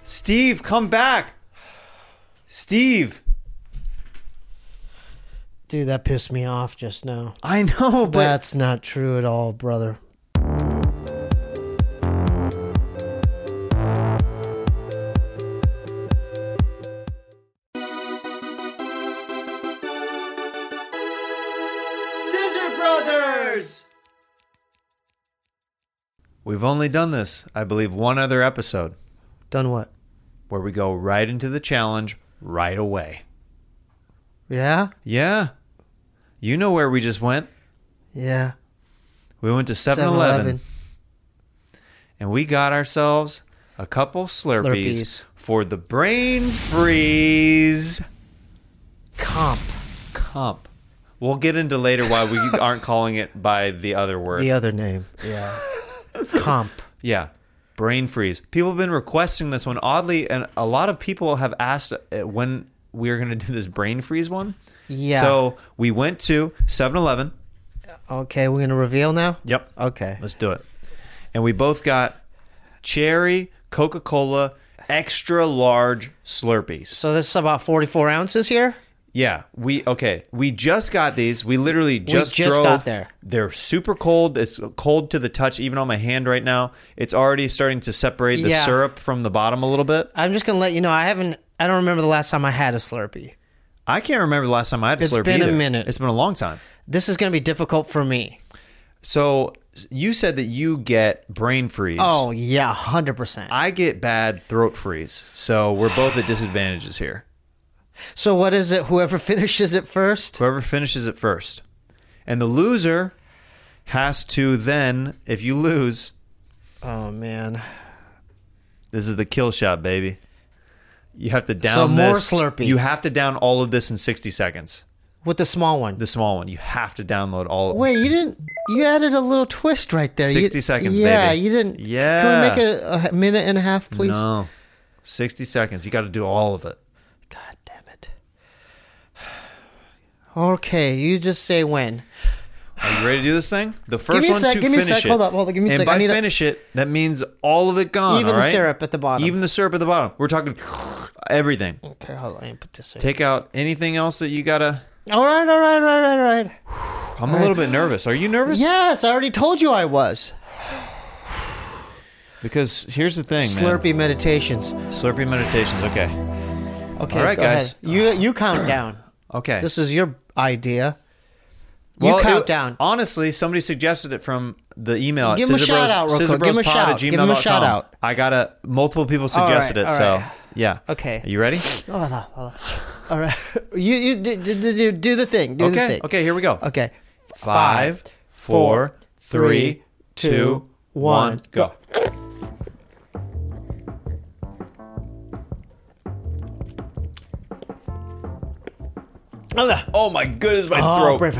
Steve, come back. Steve. Dude, that pissed me off just now. I know, but... That's not true at all, brother. Scissor Brothers! We've only done this, I believe, one other episode. Done what? Where we go right into the challenge right away. Yeah? Yeah. You know where we just went. Yeah. We went to 7-Eleven. And we got ourselves a couple Slurpees for the Brain Freeze. Comp. We'll get into later why we aren't calling it by the other word. The other name. Yeah. Comp. Yeah. Brain Freeze. People have been requesting this one. Oddly, and a lot of people have asked when we're going to do this Brain Freeze one. Yeah. So we went to 7-Eleven. Okay, we're going to reveal now? Yep. Okay. Let's do it. And we both got cherry Coca-Cola extra large Slurpees. So this is about 44 ounces here? Yeah. We just got these. We literally just drove. got there. They're super cold. It's cold to the touch, even on my hand right now. It's already starting to separate the syrup from the bottom a little bit. I'm just going to let you know, I don't remember the last time I had a Slurpee. I can't remember the last time I had a Slurpee. It's been either. a minute. It's been a long time. This is going to be difficult for me. So you said that you get brain freeze. Oh, yeah, 100%. I get bad throat freeze. So we're both at disadvantages here. So what is it? Whoever finishes it first? Whoever finishes it first. And the loser has to then, if you lose... Oh, man. This is the kill shot, baby. You have to down this. More Slurpee. You have to down all of this in 60 seconds. With the small one? The small one. You have to download all of it. Wait, you added a little twist right there. 60 seconds, baby. Yeah, you didn't. Yeah. Can we make it a minute and a half, please? No. 60 seconds. You got to do all of it. God damn it. Okay, you just say when. Are you ready to do this thing? The first one to give me a finish sec. it. Hold on, give me a sec. And by finish it, that means all of it gone, Even all the right? syrup at the bottom. Even the syrup at the bottom. We're talking everything. Okay, hold on. Let me put this in. Take out anything else that you got to... All right. I'm a little bit nervous. Are you nervous? Yes, I already told you I was. Because here's the thing, man. Slurpee meditations. Slurpee meditations, okay. Okay, All right, go guys. ahead. You count down. Okay. This is your idea. You count down. Honestly, somebody suggested it from the email at Give him a shout out real quick. Give him a shout. Give him a shout out. I got multiple people suggested it, so yeah. Okay. Are you ready? Hold on. All right. You do the thing. Do the thing. Okay, here we go. Okay. 5, 4, 3, 2, 1, go. Oh my goodness, my throat.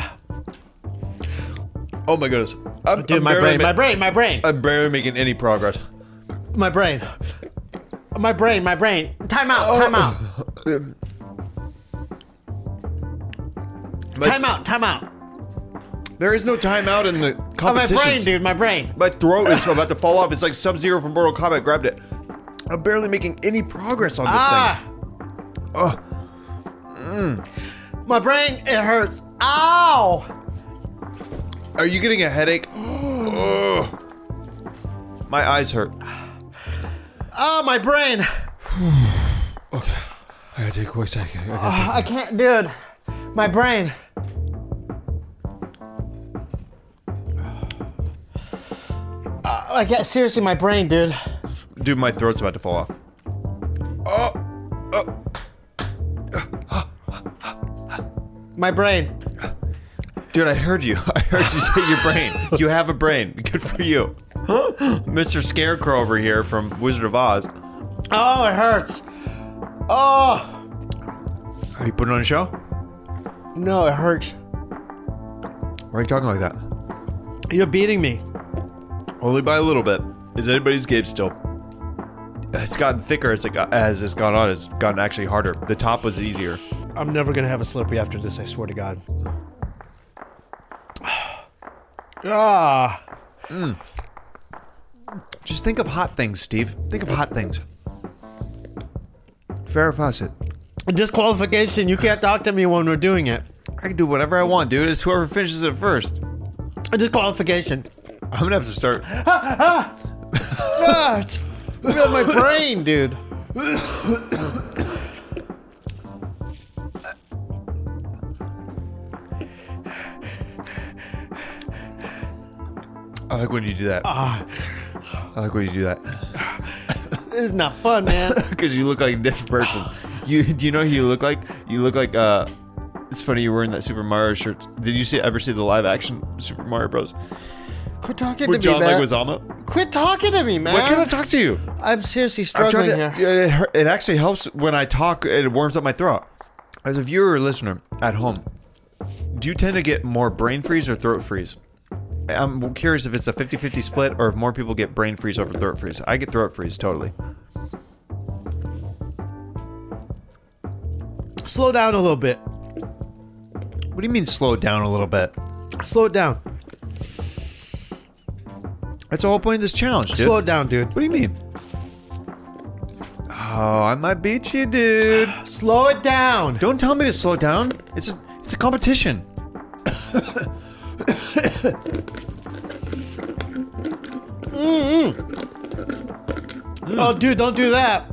Oh my goodness. Dude, my brain. I'm barely making any progress. My brain. Time out. Time out. There is no timeout in the competition. My brain. My throat is about to fall off. It's like Sub-Zero from Mortal Kombat grabbed it. I'm barely making any progress on this thing. Oh. My brain, it hurts. Ow! Are you getting a headache? Ugh. My eyes hurt. Oh, my brain. Okay. I gotta take a quick second. I can't, dude. My brain. Seriously, my brain, dude. Dude, my throat's about to fall off. My brain. Dude, I heard you. I heard you say your brain. You have a brain. Good for you. Mr. Scarecrow over here from Wizard of Oz. Oh, it hurts. Oh. Are you putting on a show? No, it hurts. Why are you talking like that? You're beating me. Only by a little bit. Is anybody's game still? It's gotten thicker as it's gone on. It's gotten actually harder. The top was easier. I'm never going to have a Slurpee after this, I swear to God. Just think of hot things, Steve. Think of hot things. Farrah Fawcett. Disqualification. You can't talk to me when we're doing it. I can do whatever I want, dude. It's whoever finishes it first. Disqualification. I'm gonna have to start. It's my brain, dude. I like when you do that. I like when you do that. It's not fun, man. Because you look like a different person. Do you know who you look like? You look like it's funny you're wearing that Super Mario shirt. Did you ever see the live action Super Mario Bros? Quit talking With to John me, man. Leguizamo? Quit talking to me, man. Why can't I talk to you? I'm seriously struggling here. It actually helps when I talk. It warms up my throat. As a viewer or listener at home, do you tend to get more brain freeze or throat freeze? I'm curious if it's a 50-50 split or if more people get brain freeze over throat freeze. I get throat freeze, totally. Slow down a little bit. What do you mean slow down a little bit? Slow it down. That's the whole point of this challenge, dude. Slow it down, dude. What do you mean? Oh, I might beat you, dude. Slow it down. Don't tell me to slow down. It's a competition. Oh, dude, don't do that.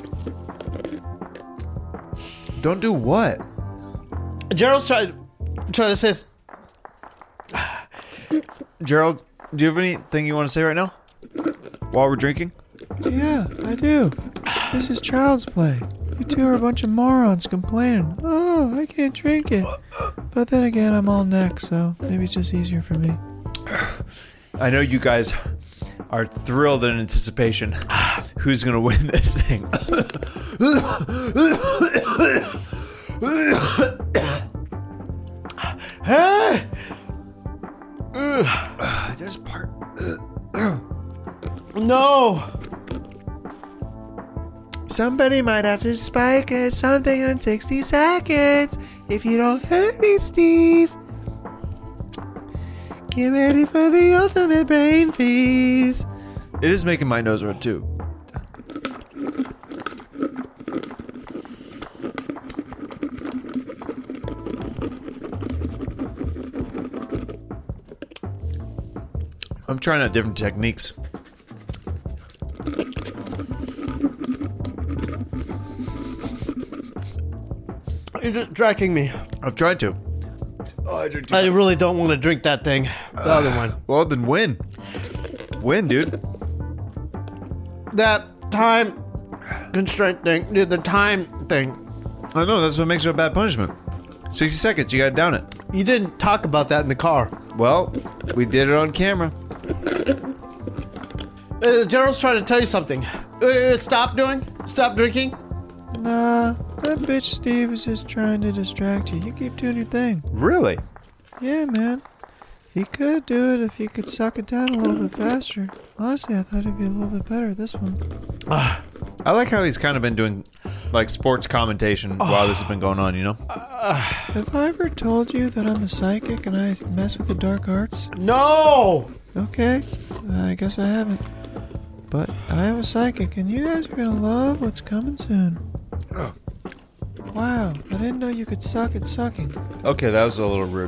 Don't do what? Gerald's trying to say. Gerald, do you have anything you want to say right now? While we're drinking? Yeah, I do. This is child's play. You two are a bunch of morons complaining. Oh, I can't drink it. But then again, I'm all neck, so maybe it's just easier for me. I know you guys are thrilled in anticipation. Who's going to win this thing? Hey! There's part. No! Somebody might have to spike it something in 60 seconds. If you don't hurry, Steve. Get ready for the ultimate brain freeze. It is making my nose red too. I'm trying out different techniques. You're distracting me. I've tried to. I really don't want to drink that thing. The other one. Well, then win. Win, dude. That time constraint thing. The time thing. I know, that's what makes it a bad punishment. 60 seconds, you gotta down it. You didn't talk about that in the car. Well, we did it on camera. Gerald's trying to tell you something. Stop drinking. Nah, that bitch Steve is just trying to distract you. You keep doing your thing. Really? Yeah, man. He could do it if he could suck it down a little bit faster. Honestly, I thought he'd be a little bit better at this one. I like how he's kind of been doing like sports commentation while this has been going on, you know? Have I ever told you that I'm a psychic and I mess with the dark arts? No! Okay, I guess I haven't. But I am a psychic and you guys are gonna love what's coming soon. Wow, I didn't know you could suck at sucking. Okay, that was a little rude.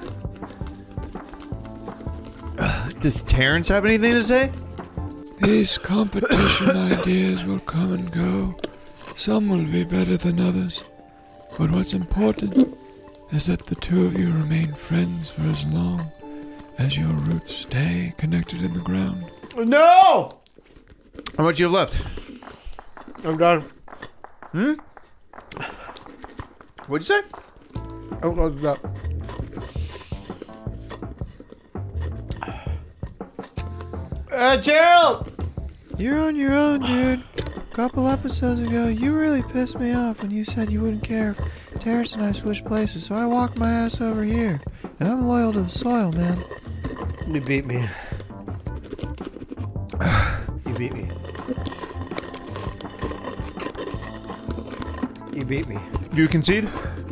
Does Terrence have anything to say? These competition ideas will come and go. Some will be better than others. But what's important is that the two of you remain friends for as long as your roots stay connected in the ground. No! How much you have left? I'm done. What'd you say? I'm done. Gerald! You're on your own, dude. A couple episodes ago, you really pissed me off when you said you wouldn't care if Terrence and I switched places, so I walked my ass over here. And I'm loyal to the soil, man. You beat me. You beat me. You beat me. Do you concede?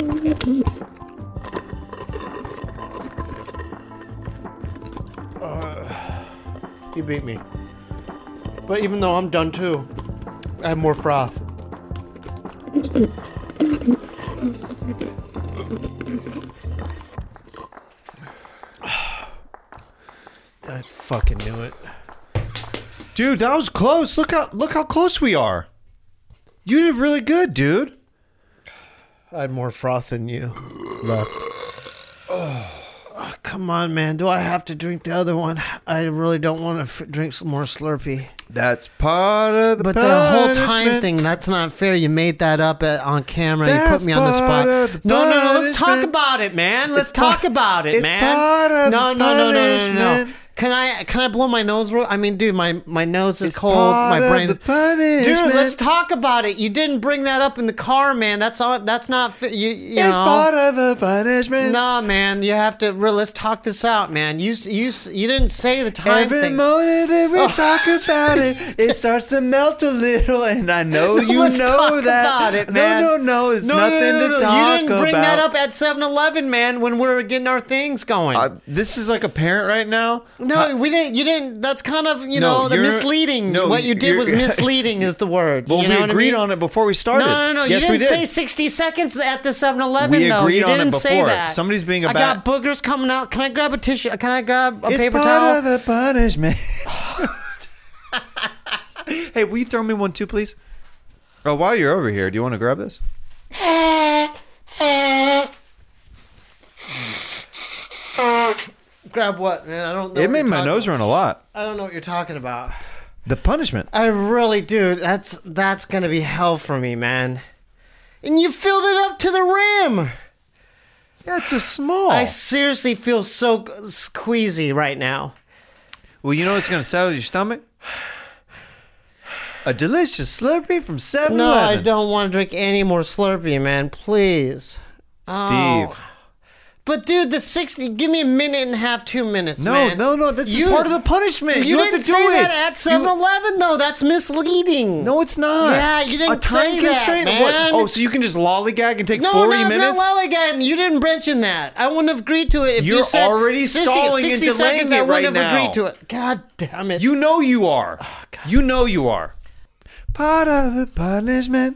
You beat me. But even though I'm done too, I have more froth. I fucking knew it. Dude, that was close. Look how close we are. You did really good, dude. I had more froth than you left. Oh, come on, man. Do I have to drink the other one? I really don't want to drink some more Slurpee. That's part of the But the whole time punishment. thing, that's not fair. You made that up on camera. You That's put me on the part spot. of the No. Let's talk punishment. about it, man. Let's It's talk part- about it, it's man. part of No. the punishment. Can I blow my nose? I mean, dude, my nose is It's cold. part My of brain. the punishment. Dude, let's talk about it. You didn't bring that up in the car, man. That's not fit. You It's know. part of the punishment. No, man, you have to. Let's talk this out, man. You didn't say the time Every thing. morning that we talk about it, it starts to melt a little, and I know you Let's know talk that. about it, man. No, it's nothing to talk You didn't bring about. that up at 7-Eleven, man, when we were getting our things going. This is like a parent right now. No, we didn't. You didn't. That's kind of No, the you're- misleading. no, what you did you're- was misleading is the word. Well, you know we what I agreed mean? on it before we started. No. Yes, you we didn't did. say 60 seconds at the 7-Eleven, We though. agreed You on it didn't say before. that. Somebody's being a I got boogers coming out. Can I grab a tissue? Can I grab a It's paper part towel? of the punishment. Hey, will you throw me one too, please? Oh, while you're over here, do you want to grab this? Grab what, man? I don't know. It what made you're my talking nose about. run a lot. I don't know what you're talking about. The punishment. I really do. That's gonna be hell for me, man. And you filled it up to the rim. Yeah, it's a small. I seriously feel so squeezy right now. Well, you know what's going to settle your stomach? A delicious Slurpee from 7-Eleven. No, I don't want to drink any more Slurpee, man. Please. Steve. Oh. But dude, the 60. Give me a minute and a half, 2 minutes, man. No. That's You- part of the punishment. You have didn't to do say it. that at 7-Eleven, though. That's misleading. No, it's not. Yeah, you didn't a time say that, constraint. man. What? Oh, so you can just lollygag and take No, 40 it's minutes? not lollygagging. You didn't mention that. I wouldn't have agreed to it if you You're said already 60 stalling and 60 delaying seconds. it I right wouldn't have now. agreed to it. God damn it! You know you are. You know you are. Part of the punishment.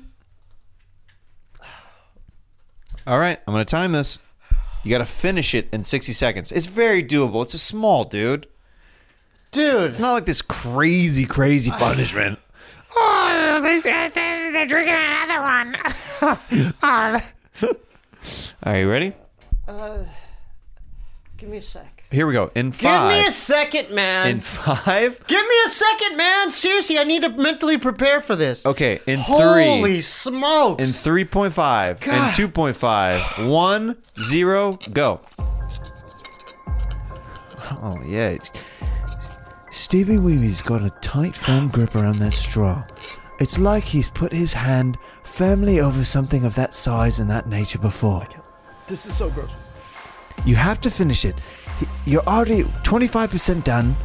All right, I'm going to time this. You got to finish it in 60 seconds. It's very doable. It's a small, dude. dude. It's not like this crazy punishment. Oh, they're drinking another one. Are you ready? Give me a sec. Here we go. In Give me a 5. second, man. In 5. Give me a second, man. Seriously, I need to mentally prepare for this. Okay, in 3. Holy smokes! In 3.5. God. In 2.5. 1, 0, go. Oh, yeah. Stevie Weeby's got a tight, firm grip around that straw. It's like he's put his hand firmly over something of that size and that nature before. This is so gross. You have to finish it. You're already 25% done.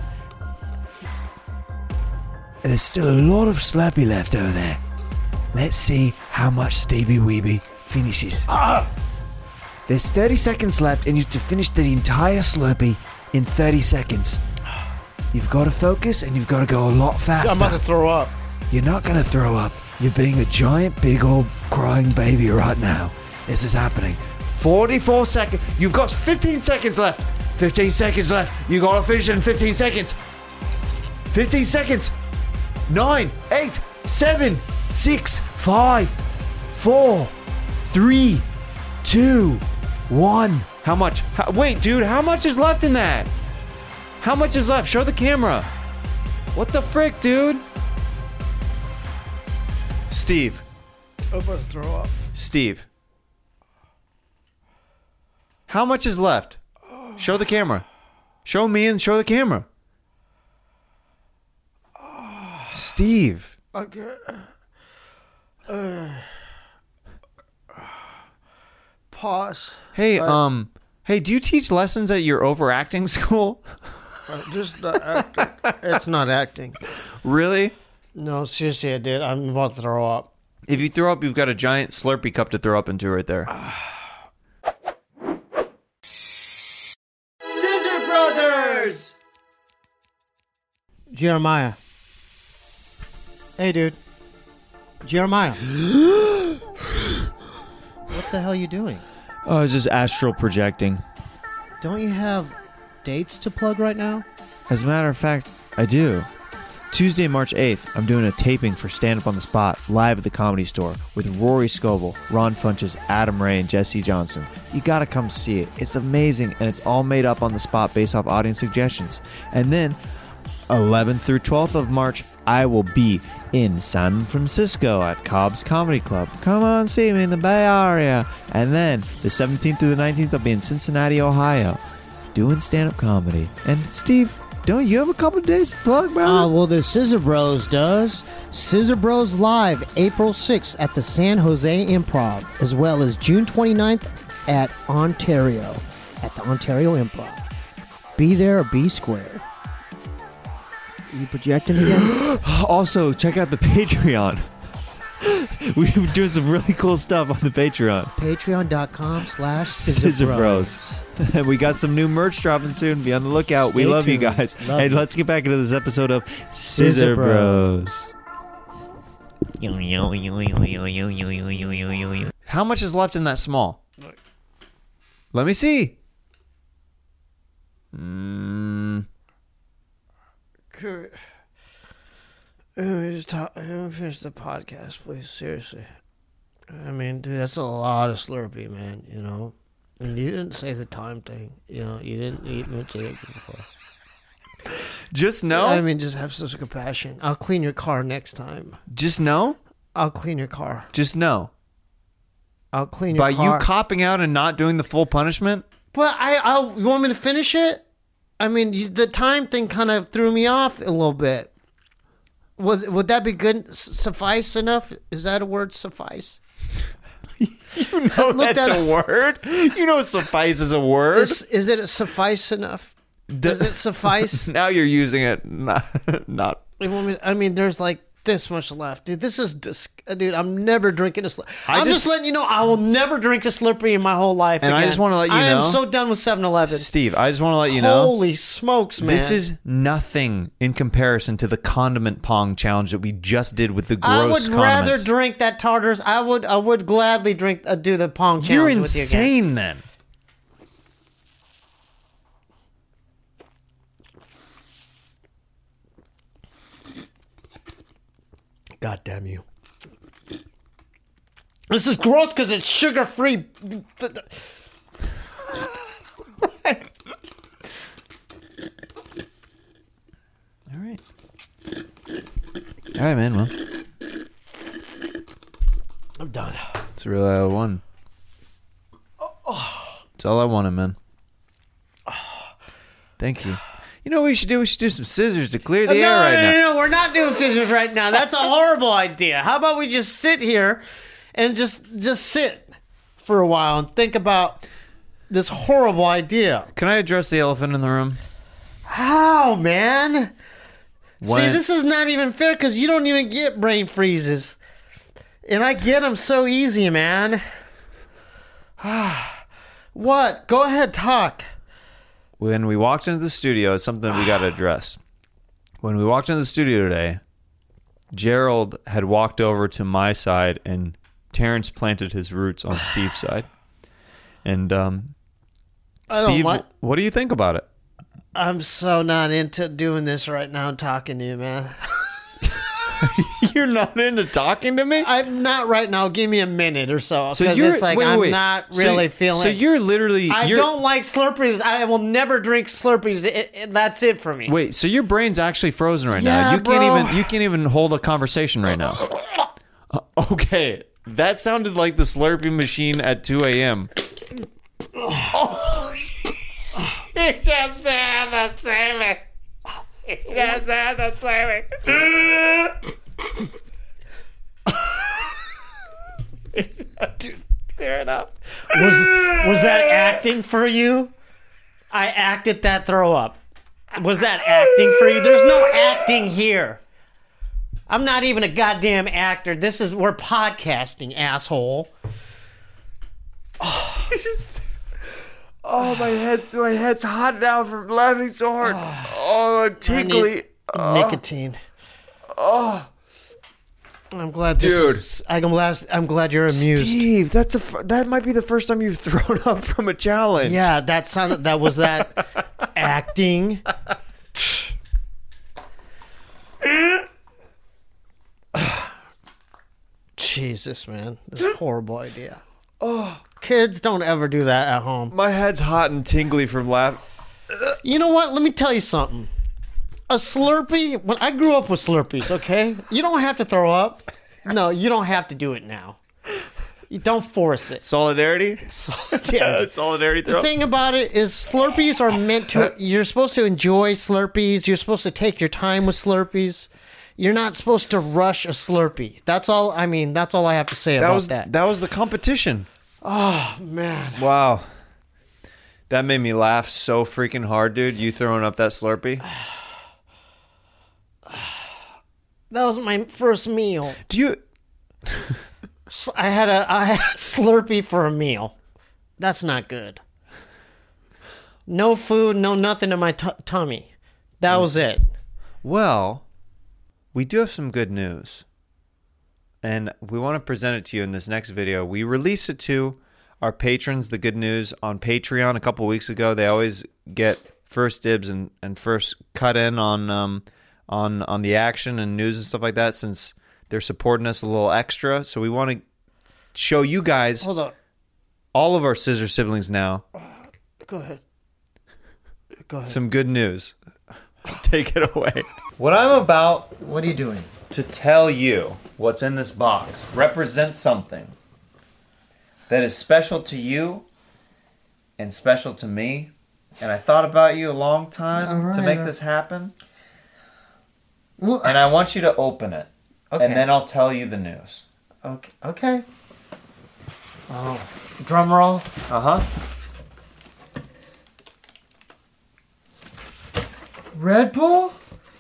There's still a lot of Slurpee left over there. Let's see how much Stevie Weeby finishes. There's 30 seconds left and you have to finish the entire Slurpee in 30 seconds. You've got to focus and you've got to go a lot faster. I'm about to throw up. You're not going to throw up. You're being a giant, big old crying baby right now. This is happening. 44 seconds. You've got 15 seconds left. 15 seconds left. You got to finish it in 15 seconds. 15 seconds. 9, 8, 7, 6, 5, 4, 3, 2, 1. How much? Wait, dude, how much is left in that? How much is left? Show the camera. What the frick, dude? Steve. I'm about to throw up. Steve. How much is left? Show the camera. Show me and show the camera. Steve. Okay. Pause. Hey, hey, do you teach lessons at your overacting school? Just not acting. It's not acting. Really? No, seriously, I did. I'm about to throw up. If you throw up, you've got a giant Slurpee cup to throw up into right there. Scissor Brothers! Jeremiah. Hey, dude. Jeremiah. What the hell are you doing? Oh, I was just astral projecting. Don't you have dates to plug right now? As a matter of fact, I do. Tuesday, March 8th, I'm doing a taping for Stand Up on the Spot live at the Comedy Store with Rory Scovel, Ron Funches, Adam Ray, and Jesse Johnson. You gotta come see it. It's amazing, and it's all made up on the spot based off audience suggestions. And then, 11th through 12th of March, I will be in San Francisco at Cobb's Comedy Club. Come on, see me in the Bay Area. And then, the 17th through the 19th, I'll be in Cincinnati, Ohio, doing stand-up comedy. And Steve, don't you have a couple days to plug, brother? Well, the Scissor Bros does. Scissor Bros Live, April 6th at the San Jose Improv, as well as June 29th at Ontario, at the Ontario Improv. Be there or be square. Are you projecting again? Also, check out the Patreon. We're doing some really cool stuff on the Patreon. Patreon.com/Scissor Bros. And we got some new merch dropping soon. Be on the lookout. We Stay love you tuned. guys. Love Hey, you. let's get back into this episode of Scissor Scissor Bros. How much is left in that small? Let me see. Finish the podcast, please. Seriously. I mean, dude, that's a lot of Slurpee, man, you know? And you didn't say the time thing. You know, you didn't mention it before. Just know. I mean, just have some compassion. I'll clean your car next time. Just know. I'll clean your car. Just know. I'll clean your By car. you copping out and not doing the full punishment. But you want me to finish it? I mean, the time thing kind of threw me off a little bit. Would that be good? Suffice enough? Is that a word? Suffice? You know that's a word. You know suffice is a word. Is it suffice enough? Does it suffice? Now you're using it. Not. I mean, there's like this much left, dude. This is dude. I'm never drinking a Slurpee. I'm just letting you know I will never drink a Slurpee in my whole life. And again. I just want to let you know. I am so done with 7-Eleven. Steve, I just want to let you know. Holy smokes, man! This is nothing in comparison to the condiment pong challenge that we just did with the gross I would rather condiments. drink that tartars. I would gladly do the pong challenge You're with you again. insane then. God damn you. This is gross because it's sugar-free. All right. All right, man. Well, I'm done. it's really all I won. It's all I wanted, man. Thank you. You know what we should do? We should do some scissors to clear the air right now. No, we're not doing scissors right now. That's a horrible idea. How about we just sit here and just sit for a while and think about this horrible idea? Can I address the elephant in the room? How, man? See, When- this is not even fair because you don't even get brain freezes. And I get them so easy, man. What? Go ahead, talk. When we walked into the studio, it's something we got to address. When we walked into the studio today, Gerald had walked over to my side and Terrence planted his roots on Steve's side. And I don't Steve, like- what do you think about it? I'm so not into doing this right now and talking to you, man. You're not into talking to me? I'm not right now. Give me a minute or so. So Because you're it's like wait, I'm wait. not So- really feeling So you're literally I you're, don't like Slurpees. I will never drink Slurpees. That's it for me. Wait, so your brain's actually frozen right Yeah, now. bro. You can't even hold a conversation right now. Okay. That sounded like the Slurpee machine at 2 a.m. He just there to save me. He just there to save me. Just tear it up. Was that acting for you? I acted that throw up. Was that acting for you? There's no acting here. I'm not even a goddamn actor. We're podcasting, asshole. Oh, my head's hot now from laughing so hard. Oh, I need nicotine. I'm glad this Dude. is. I'm glad you're amused. Steve, that might be the first time you've thrown up from a challenge. Yeah, that was that acting. Jesus, man. This is a horrible idea. Oh, kids, don't ever do that at home. My head's hot and tingly from laughing. You know what? Let me tell you something. A Slurpee, when I grew up with Slurpees, okay? You don't have to throw up. No, you don't have to do it now. You don't force it. Solidarity? Yeah. Solidarity The throw? thing about it is Slurpees are meant to, you're supposed to enjoy Slurpees. You're supposed to take your time with Slurpees. You're not supposed to rush a Slurpee. That's all I have to say about that. That was the competition. Oh, man. Wow. That made me laugh so freaking hard, dude. You throwing up that Slurpee? That was my first meal. Do you... I had Slurpee for a meal. That's not good. No food, no nothing in my tummy. That was it. Well, we do have some good news. And we want to present it to you in this next video. We released it to our patrons, the good news, on Patreon a couple weeks ago. They always get first dibs and first cut in on the action and news and stuff like that, since they're supporting us a little extra. So we want to show you guys, Hold on. all of our scissor siblings now, Go ahead. Go ahead. some good news. Take it away. What I'm about What are you doing? to tell you what's in this box represents something that is special to you and special to me. And I thought about you a long time to make this happen. Well, And I want you to open it. Okay. And then I'll tell you the news. Okay. Oh, drum roll. Uh-huh. Red Bull?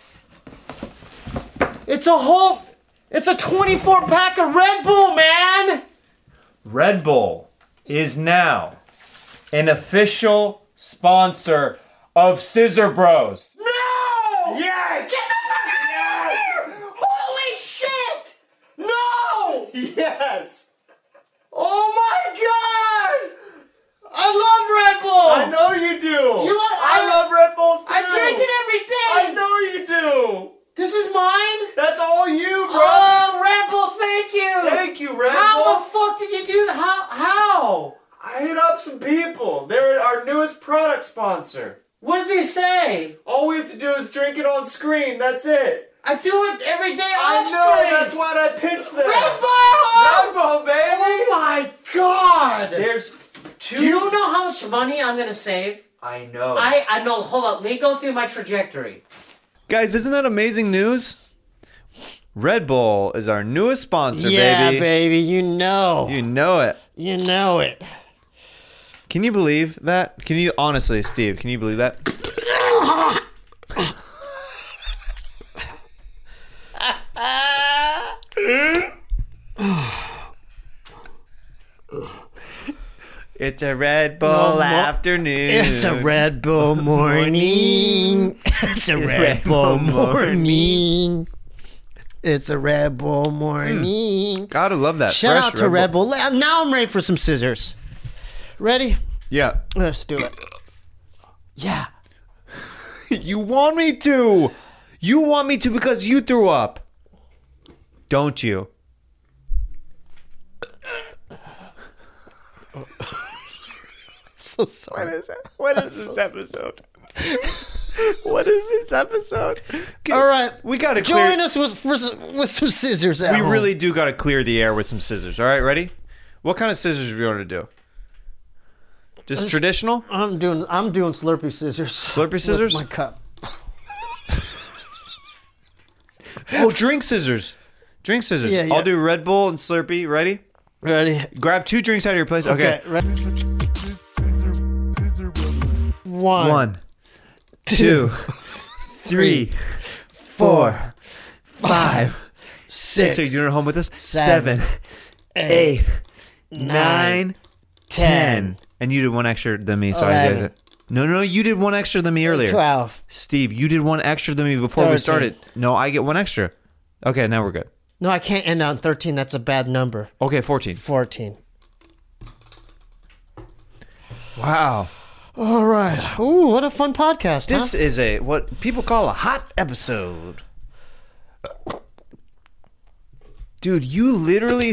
It's a 24 pack of Red Bull, man! Red Bull is now an official sponsor of Scissor Bros. No! Yes! Get the fuck out of here! Holy shit! No! Yes! Oh my god! I love Red Bull! I know you do! I love Red Bull too! I drink it every day! I know you do! This is mine? That's all you, bro! Oh, Red Bull, thank you! Thank you, Red How Bull! the fuck did you do that? How? I hit up some people. They're our newest product sponsor. What did they say? All we have to do is drink it on screen. That's it. I do it every day I off know. screen. That's why I pitched them. Red Bull! Red Bull, baby. Oh my god! There's two. Do you know how much money I'm gonna save? I know. I know. Hold up. Let me go through my trajectory. Guys, isn't that amazing news? Red Bull is our newest sponsor, Yeah, baby. baby. You know. You know it. You know it. Can you believe that? Can you honestly, Steve? Can you believe that? It's a Red Bull afternoon. It's a Red Bull morning. It's a Red Bull morning. It's a Red Bull morning. Gotta love that. Shout Fresh out to Red Bull. Now I'm ready for some scissors. Ready? Yeah. Let's do it. Yeah. You want me to. You want me to because you threw up. Don't you? So sorry. What is this episode? What is this episode? All right. We gotta clear. Join us with some scissors at We home. really do gotta clear the air with some scissors. All right, ready? What kind of scissors do we want to do? Just traditional? I'm doing Slurpee scissors. Slurpee scissors? With my cup. Oh, drink scissors. Drink scissors. Yeah, yeah. I'll do Red Bull and Slurpee. Ready? Ready? Grab 2 drinks out of your place. Okay. Ready? 1, 2, 3, 4, 5, 6. So you're doing it at home with us? 7, 8, 9, 9, 10. And you did one extra than me. So I 11. did it. No, you did one extra than me earlier. 12. Steve, you did one extra than me before we 13. started. No, I get one extra. Okay, now we're good. No, I can't end on 13. That's a bad number. Okay, 14. 14. Wow. All right. Ooh, what a fun podcast, This is what people call a hot episode. Dude, you literally...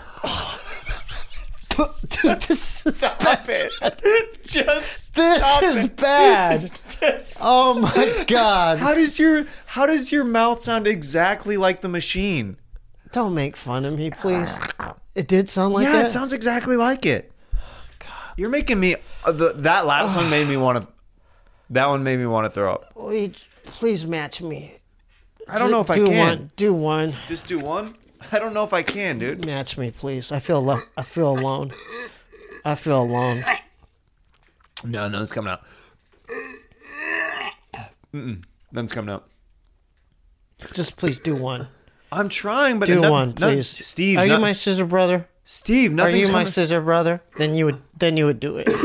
Dude, this is bad. Just This stop is it. bad. Just Oh my god. How does your mouth sound exactly like the machine? Don't make fun of me, please. It did sound like Yeah, that. it sounds exactly like it. You're making me that last one made me want to that one made me want to throw up. Please match me. I don't know if I Do can. one. Do one. Just do one? I don't know if I can, dude. Match me, please. I feel alone. I feel alone. No, nothing's coming out. Nothing's coming out. Just please do one. I'm trying, but Do no- one, no- please. Steve, Are you my scissor brother? Steve, Are nothing's you my coming. scissor brother? Then you would do it.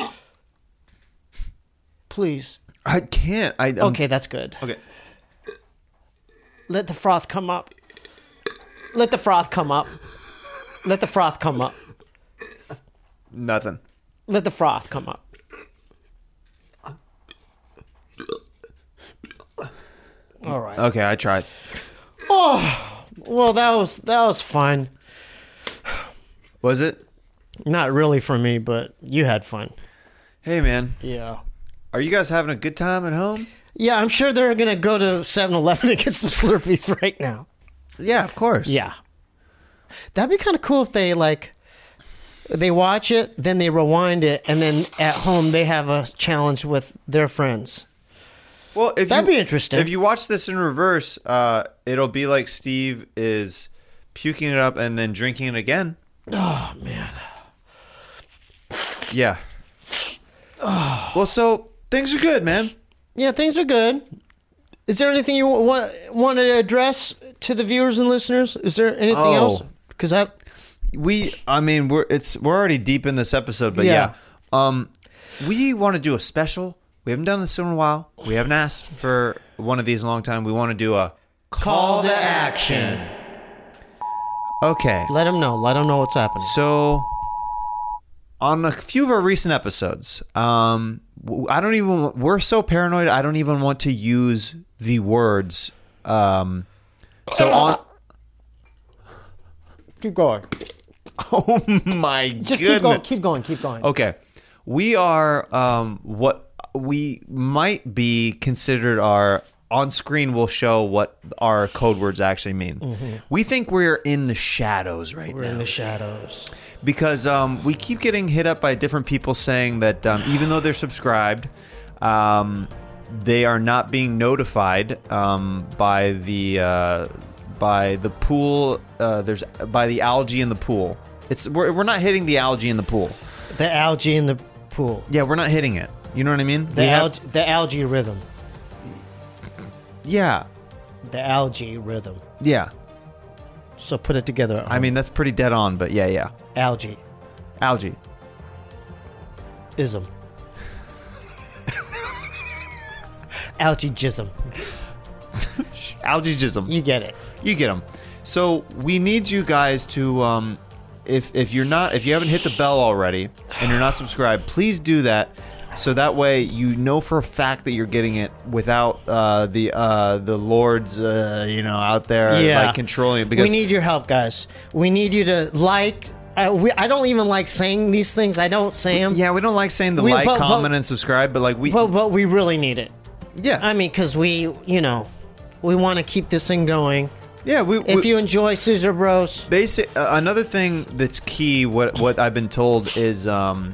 Please. I can't. Okay, that's good. Okay. Let the froth come up. Let the froth come up. Let the froth come up. Nothing. Let the froth come up. All right. Okay, I tried. Well, that was fun. Was it? Not really for me, but you had fun. Hey, man. Yeah. Are you guys having a good time at home? Yeah, I'm sure they're going to go to 7-Eleven and get some Slurpees right now. Yeah, of course. Yeah. That'd be kind of cool if they watch it, then they rewind it, and then at home they have a challenge with their friends. Well, That'd be interesting. If you watch this in reverse, it'll be like Steve is puking it up and then drinking it again. Oh, man. Yeah. Well, so things are good, man. Yeah, things are good. Is there anything you want to address to the viewers and listeners? Is there anything else? Because we're already deep in this episode, but Yeah. we want to do a special. We haven't done this in a while. We haven't asked for one of these in a long time. We want to do a call to action. Okay. Let them know. Let them know what's happening. So, on a few of our recent episodes, we're so paranoid, I don't even want to use the words. Oh my Just goodness. keep going. Okay. We are what we might be considered our on-screen will show what our code words actually mean. Mm-hmm. We think we're in the shadows right We're now. in the shadows. Because we keep getting hit up by different people saying that even though they're subscribed, they are not being notified by the pool. By the algae in the pool. We're not hitting the algae in the pool. The algae in the pool. Yeah, we're not hitting it. You know what I mean? The algae rhythm. Yeah. The algae rhythm. Yeah. So put it together. I mean, that's pretty dead on, but yeah. Algae. Algae. Ism. Algae-jism. Algae-jism. You get it. You get them. So we need you guys to, if you haven't hit the bell already and you're not subscribed, please do that. So that way you know for a fact that you're getting it without the lords, out there controlling it. Because we need your help, guys. We need you to like. I don't even like saying these things. I don't say them. Yeah, we don't like saying comment, and subscribe, but But we really need it. Yeah. I mean, because we want to keep this thing going. Yeah, if you enjoy Scissor Bros, basic. Another thing that's key, what I've been told is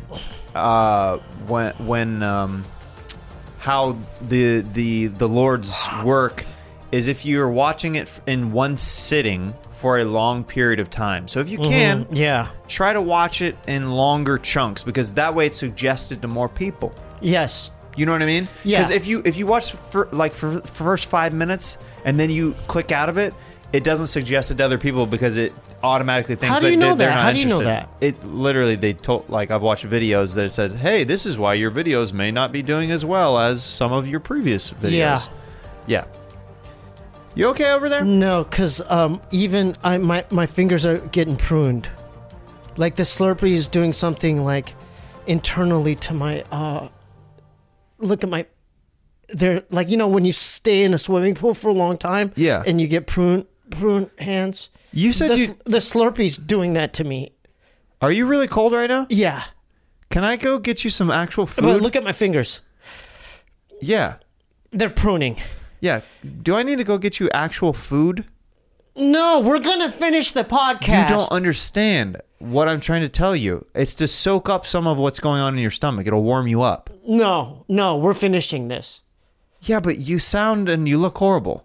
when how the Lords work is if you're watching it in one sitting for a long period of time. So if you can, try to watch it in longer chunks because that way it's suggested to more people. Yes. You know what I mean? Yeah. Because if you watch for first 5 minutes and then you click out of it, it doesn't suggest it to other people because it automatically thinks How do you know they're that? not How do you know interested. that? It literally, they told, I've watched videos that it says, hey, this is why your videos may not be doing as well as some of your previous videos. Yeah. Yeah. You okay over there? No, because even my fingers are getting pruned. Like the Slurpee is doing something like internally to my. Look at my. They're like, you know, when you stay in a swimming pool for a long time. Yeah. And you get prune hands. You said the Slurpee's doing that to me. Are you really cold right now? Yeah. Can I go get you some actual food? But look at my fingers. Yeah. They're pruning. Yeah. Do I need to go get you actual food? No, we're gonna finish the podcast. You don't understand what I'm trying to tell you. It's to soak up some of what's going on in your stomach. It'll warm you up. No, we're finishing this. Yeah, but you sound and you look horrible.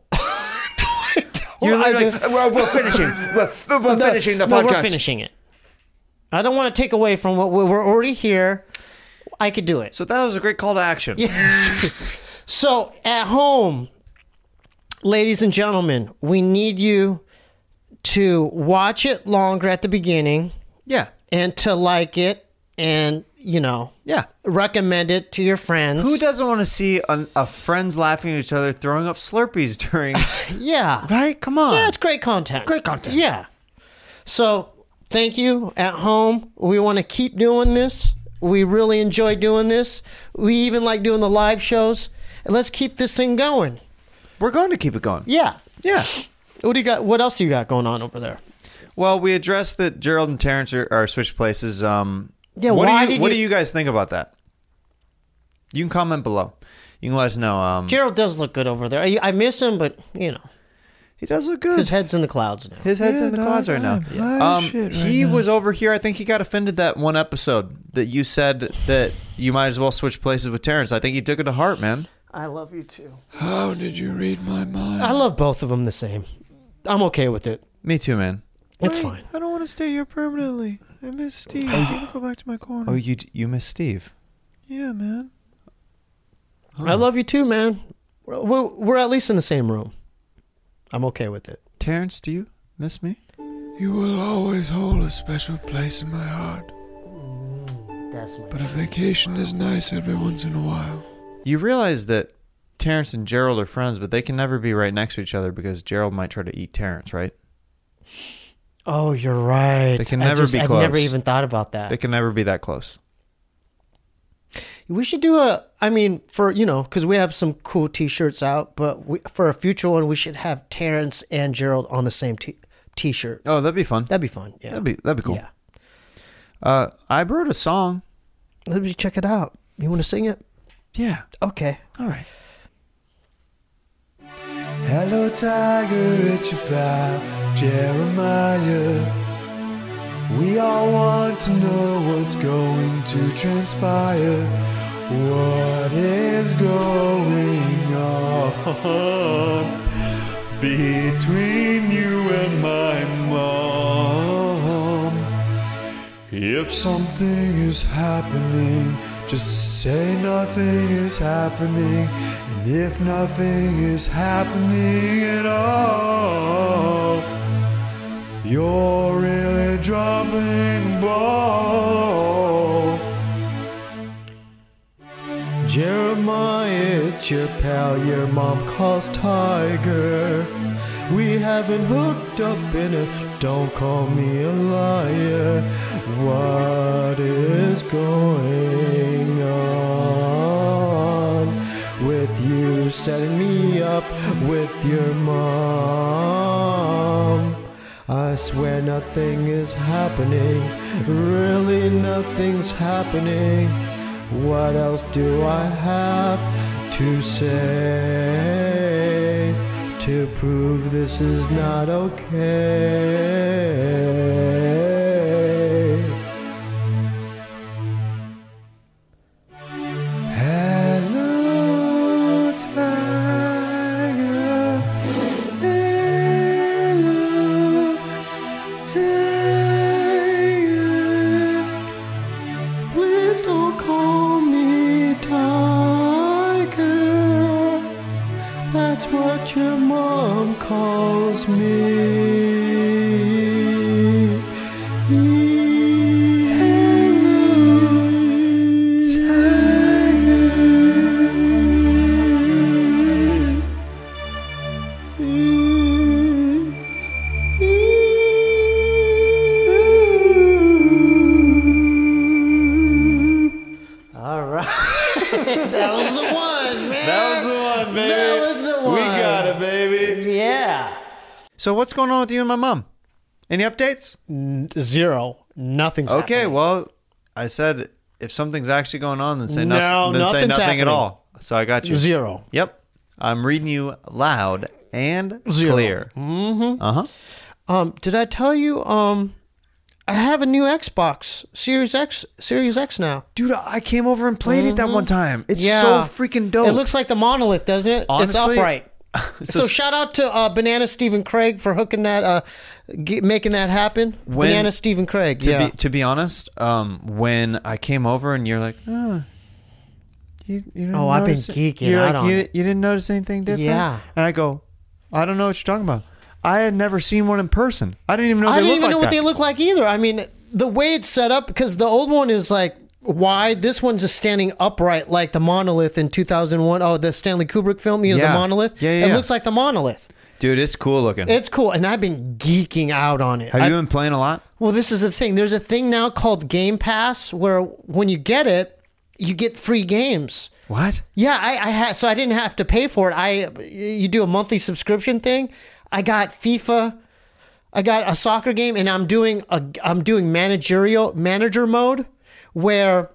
You're Well, like, we're finishing. We're finishing the podcast. No, we're finishing it. I don't want to take away from what we're already here. I could do it. So that was a great call to action. So at home, ladies and gentlemen, we need you to watch it longer at the beginning Yeah. and to like it and, you know, Yeah. recommend it to your friends. Who doesn't want to see a friends laughing at each other throwing up Slurpees during... Yeah. Right? Come on. Yeah, it's great content. Great content. Yeah. So thank you at home. We want to keep doing this. We really enjoy doing this. We even like doing the live shows. And let's keep this thing going. We're going to keep it going. Yeah. Yeah. What do you got? What else do you got going on over there? Well, we addressed that Gerald and Terrence are switched places. Yeah, what why do did what you- do you guys think about that? You can comment below. You can let us know. Gerald does look good over there. I miss him, but, you know, He does look good. his head's in the clouds now. His head's in the clouds right now. He was over here. I think he got offended that one episode that you said that you might as well switch places with Terrence. I think he took it to heart, man. I love you too. How did you read my mind? I love both of them the same. I'm okay with it. Me too, man. It's fine. I don't want to stay here permanently. I miss Steve. I want to go back to my corner. Oh, you miss Steve. Yeah, man. I love you too, man. We're at least in the same room. I'm okay with it. Terrence, do you miss me? You will always hold a special place in my heart. That's my But a vacation is nice every once in a while. You realize that Terrence and Gerald are friends, but they can never be right next to each other because Gerald might try to eat Terrence, right? Oh, you're right. They can never be I've close. never even thought about that. They can never be that close. We should do because we have some cool T-shirts out, but for a future one, we should have Terrence and Gerald on the same T-shirt. Oh, that'd be fun. That'd be fun. Yeah, That'd be cool. Yeah. I wrote a song. Let me check it out. You want to sing it? Yeah. Okay. All right. Hello, Tiger, it's your pal, Jeremiah. We all want to know what's going to transpire. What is going on between you and my mom? If something is happening, just say nothing is happening. And if nothing is happening at all, you're really dropping ball. Jeremiah, it's your pal, your mom calls Tiger. We haven't hooked up in it, don't call me a liar. What is going on with you setting me up with your mom? I swear nothing is happening, really nothing's happening. What else do I have to say to prove this is not okay? Hello, Tiger. Hello, Tiger. Please don't call me Tiger. That's what your mom calls me. Hello, Tiger. So what's going on with you and my mom? Any updates? Zero. Nothing's Okay, happening. well, I said if something's actually going on, then say No, nothing. Then say nothing's nothing happening. at all. So I got you. Zero. Yep, I'm reading you loud and Zero. clear. Mm-hmm. Did I tell you? I have a new Xbox Series X now. Dude, I came over and played it that one time. It's Yeah. so freaking dope. It looks like the Monolith, doesn't it? Honestly, it's upright. So shout out to Banana Stephen Craig for hooking that, making that happen. When- Banana Stephen Craig. Yeah. To be honest, when I came over and you're like, oh, you didn't Oh, I've been notice it?" geeking You're out like, on you, it. you didn't notice anything different? Yeah. And I go, I don't know what you're talking about. I had never seen one in person. I didn't even know I they didn't looked even like know that. what they look like either. I mean, the way it's set up, because the old one is like wide. This one's just standing upright like the Monolith in 2001. Oh, the Stanley Kubrick film, the Yeah. Monolith. Yeah, It yeah. looks like the Monolith. Dude, it's cool looking. It's cool, and I've been geeking out on it. Have you been playing a lot? Well, this is the thing. There's a thing now called Game Pass where when you get it, you get free games. What? Yeah, I had, so I didn't have to pay for it. You do a monthly subscription thing. I got FIFA. I got a soccer game, and I'm doing manager mode where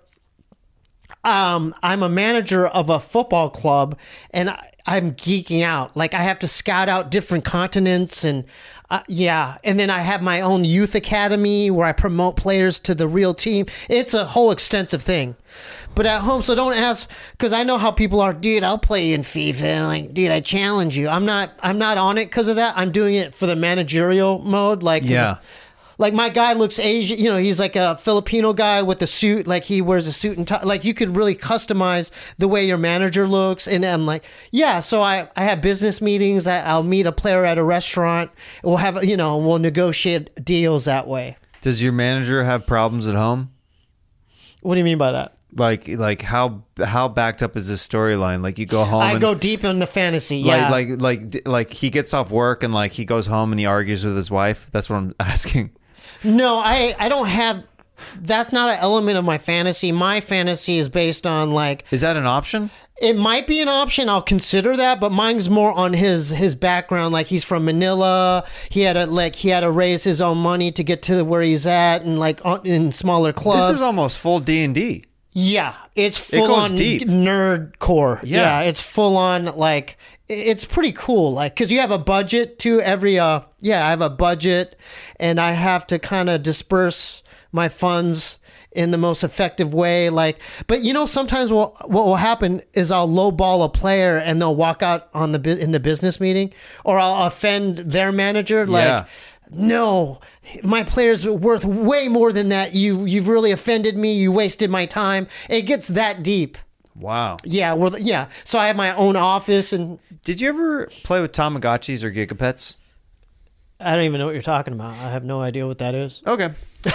I'm a manager of a football club, and I'm geeking out. Like, I have to scout out different continents, and and then I have my own youth academy where I promote players to the real team. It's a whole extensive thing. But at home, so don't ask, because I know how people are. Dude, I'll play in FIFA. Like, dude, I challenge you. I'm not on it because of that. I'm doing it for the managerial mode. Like, 'cause Yeah. like my guy looks Asian, he's like a Filipino guy with a suit, like he wears a suit and tie. Like, you could really customize the way your manager looks. And I'm like, yeah, so I have business meetings. I'll meet a player at a restaurant. We'll have, we'll negotiate deals that way. Does your manager have problems at home? What do you mean by that? Like how backed up is this storyline? Like, you go home I and go deep in the fantasy. Yeah. like he gets off work and like he goes home and he argues with his wife. That's what I'm asking. No, I don't have. That's not an element of my fantasy. My fantasy is based on like. Is that an option? It might be an option. I'll consider that, but mine's more on his background. Like, he's from Manila. He had to raise his own money to get to where he's at, and like in smaller clubs. This is almost full D&D. Yeah, it's full goes on deep. nerd core. Yeah. It's full on, like, it's pretty cool. Like, because you have a budget to every. I have a budget, and I have to kind of disperse my funds in the most effective way. Like, but sometimes what will happen is I'll lowball a player and they'll walk out in the business meeting, or I'll offend their manager. Like, Yeah. no, my player's worth way more than that. You've really offended me. You wasted my time. It gets that deep. Wow. Yeah, So I have my own office, and Did you ever play with Tamagotchis or Gigapets? I don't even know what you're talking about. I have no idea what that is. Okay.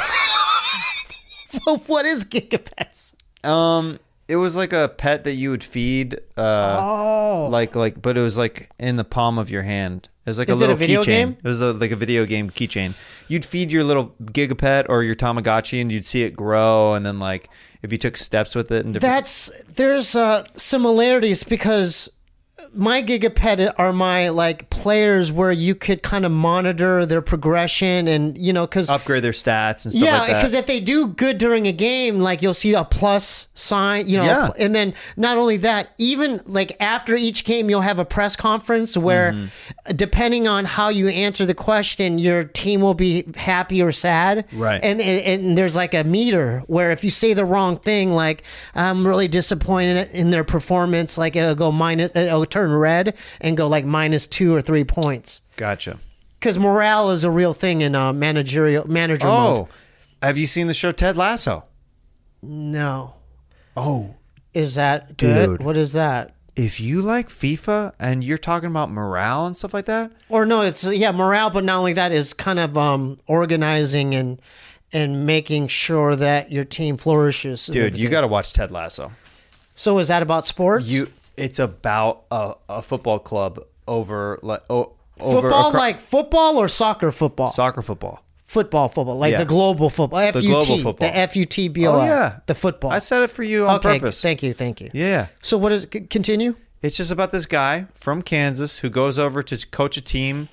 What is Gigapets? It was like a pet that you would feed. Like, but it was like in the palm of your hand. It was like Is a it a little video keychain. game? It was like a video game keychain. You'd feed your little Gigapet or your Tamagotchi, and you'd see it grow. And then, like, if you took steps with it, and different. There's similarities, because my Gigapet are my like players where you could kind of monitor their progression, and because upgrade their stats and stuff yeah, like that. because if they do good during a game, like, you'll see a plus sign, Yeah. and then not only that, even like after each game, you'll have a press conference where, depending on how you answer the question, your team will be happy or sad. Right. And there's like a meter where if you say the wrong thing, like, I'm really disappointed in their performance, like, it'll turn red and go like -2 or 3 points. Gotcha. Because morale is a real thing in manager mode. Oh, have you seen the show Ted Lasso? No. Oh, Is that good? Dude. What is that? if you like FIFA and you're talking about morale and stuff like that, Or no, it's morale, but not only that, is kind of organizing and making sure that your team flourishes. and dude, you everything. got to watch Ted Lasso. So is that about sports? It's about a football club over football, like football or soccer football? soccer football. Football, like Yeah. the global football, FUT, global football. the FUTBOL. Oh, yeah. the football. I said it for you on okay, purpose. thank you. Yeah. So continue? It's just about this guy from Kansas who goes over to coach a team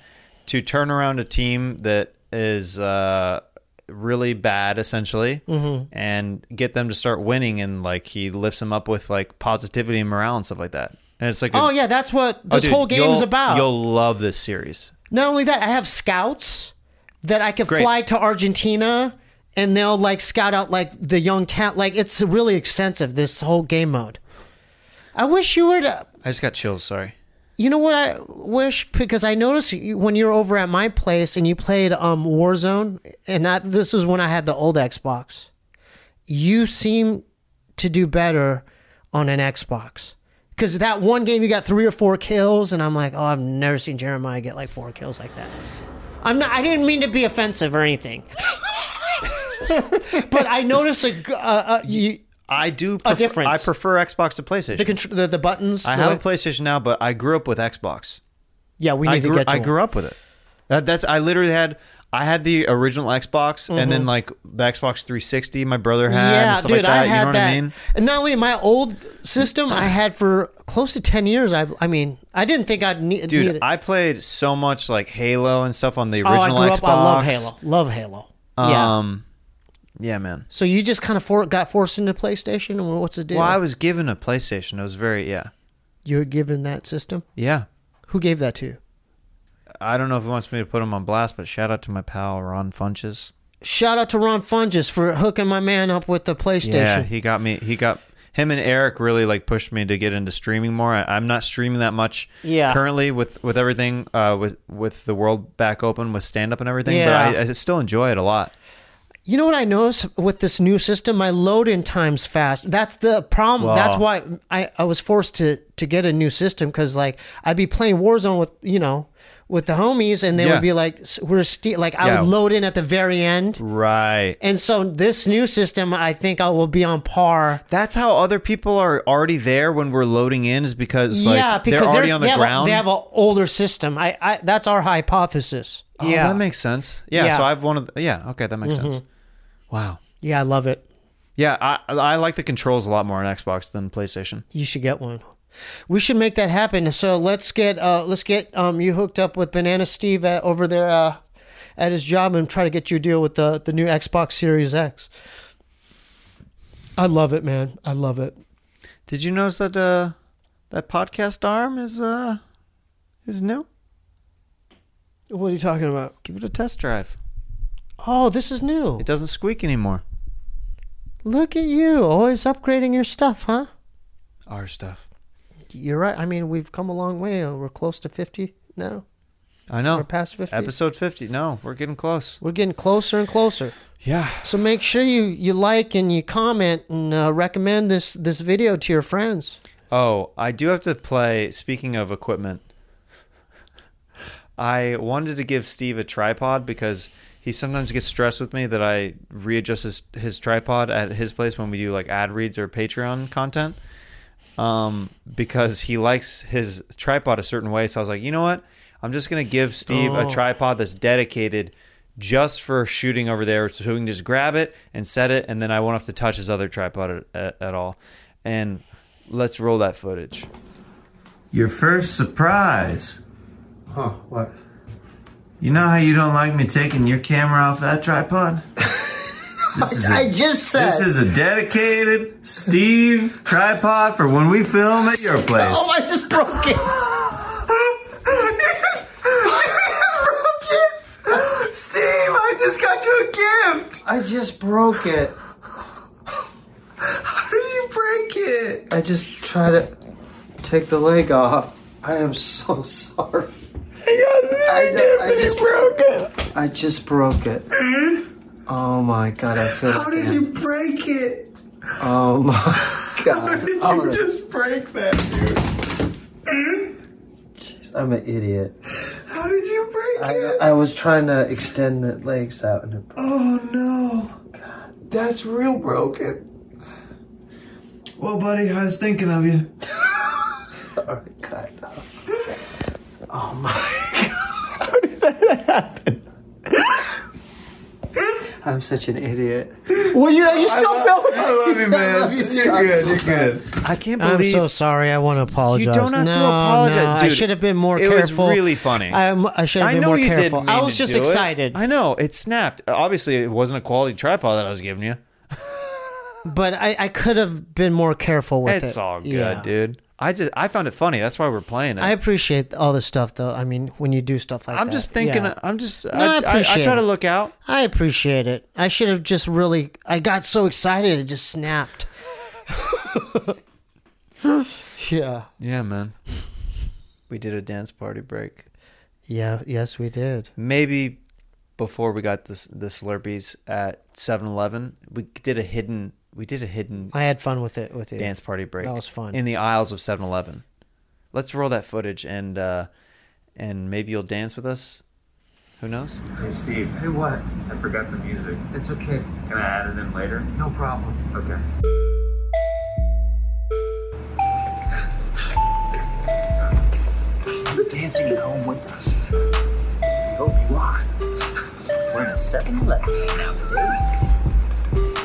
to turn around a team that is really bad, essentially, and get them to start winning. And like he lifts them up with like positivity and morale and stuff like that. And it's like, yeah, that's what this whole game's about. You'll love this series. Not only that, I have scouts that I can fly to Argentina, and they'll like scout out like the young talent. Like it's really extensive, this whole game mode. I wish you were to. I just got chills. Sorry. You know what I wish? Because I noticed when you were over at my place and you played Warzone, and this was when I had the old Xbox, you seem to do better on an Xbox. Because that one game you got 3 or 4 kills, and I'm like, oh, I've never seen Jeremiah get like 4 kills like that. I didn't mean to be offensive or anything. But I noticed I do a difference. I prefer Xbox to PlayStation. The buttons. I have a PlayStation now, but I grew up with Xbox. Yeah, we need to get you I grew up with it. I literally had the original Xbox, and then like the Xbox 360 my brother had. Yeah, and stuff dude, like that. I had you know that. What I mean? And not only my old system, I had for close to 10 years. I mean, I didn't think I'd need it. I played so much like Halo and stuff on the original Xbox. I love Halo. Love Halo. Yeah, man. So you just kind of got forced into PlayStation, and what's the deal? Well, I was given a PlayStation. It was You were given that system? Yeah. Who gave that to you? I don't know if he wants me to put him on blast, but shout out to my pal Ron Funches. Shout out to Ron Funches for hooking my man up with the PlayStation. Yeah, him and Eric really like pushed me to get into streaming more. I'm not streaming that much currently with everything with the world back open with stand up and everything, but I still enjoy it a lot. You know what I noticed with this new system? My load-in time's fast. That's the problem. Wow. That's why I was forced to get a new system, because like I'd be playing Warzone with the homies, and they would be like, I would load in at the very end. Right. And so this new system, I think I will be on par. That's how other people are already there when we're loading in, is because they're already on the ground. They have an older system. That's our hypothesis. Oh, that makes sense. Yeah. So I've okay, that makes sense. Wow. Yeah, I love it. Yeah, I like the controls a lot more on Xbox than PlayStation. You should get one. We should make that happen. So let's get you hooked up with Banana Steve over there at his job, and try to get you a deal with the new Xbox Series X. I love it, man. I love it. Did you notice that that podcast arm is new? What are you talking about? Give it a test drive. Oh, this is new. It doesn't squeak anymore. Look at you, always upgrading your stuff, huh? Our stuff. You're right. I mean, we've come a long way. We're close to 50 now. I know. We're past 50. Episode 50. No, we're getting close. We're getting closer and closer. Yeah. So make sure you like and you comment and recommend this video to your friends. Oh, I do have to play, speaking of equipment, I wanted to give Steve a tripod because he sometimes gets stressed with me that I readjust his tripod at his place when we do like ad reads or Patreon content, because he likes his tripod a certain way. So I was like, you know what? I'm just going to give Steve a tripod that's dedicated just for shooting over there, so he can just grab it and set it, and then I won't have to touch his other tripod at all. And let's roll that footage. Your first surprise. Huh, what? You know how you don't like me taking your camera off that tripod? I just said. This is a dedicated Steve tripod for when we film at your place. Oh, I just broke it. Steve, I just got you a gift. I just broke it. How did you break it? I just tried to take the leg off. I am so sorry. I just broke it. Oh my god, I feel How did you break it? Oh my god. How did you just break that, dude? Jeez, I'm an idiot. How did you break it? I was trying to extend the legs out. Oh no. God. That's real broken. Well, buddy, I was thinking of you. Oh god. Oh my god. How did that happen? I'm such an idiot. Well, you still feel me. I love you, man. I love you too. You're good. You're good. I can't I'm believe so sorry. I want to apologize. you don't have to No, apologize. no, I Dude, should have been more it was careful. really funny. I should have I been know more you careful. didn't mean I was to just do it. excited. I know it snapped. Obviously, it wasn't a quality tripod that I was giving you. But I could have been more careful with it. It's all good, Yeah. dude. I found it funny. That's why we're playing it. I appreciate all this stuff, though. I mean, when you do stuff like that. I'm just thinking. Yeah. I'm just. I I appreciate try to it. look out. I appreciate it. I should have just really. I got so excited, it just snapped. Yeah. Yeah, man. We did a dance party break. Yeah. Yes, we did. Maybe before we got the Slurpees at 7-Eleven, we did a hidden I had fun with it. With you. dance party break. That was fun. In the aisles of 7-Eleven. Let's roll that footage and maybe you'll dance with us. Who knows? Hey, Steve. Hey, what? I forgot the music. It's okay. Can I add it in later? No problem. Okay. You're dancing at home with us. I hope you are. We're in a 7-Eleven now, baby.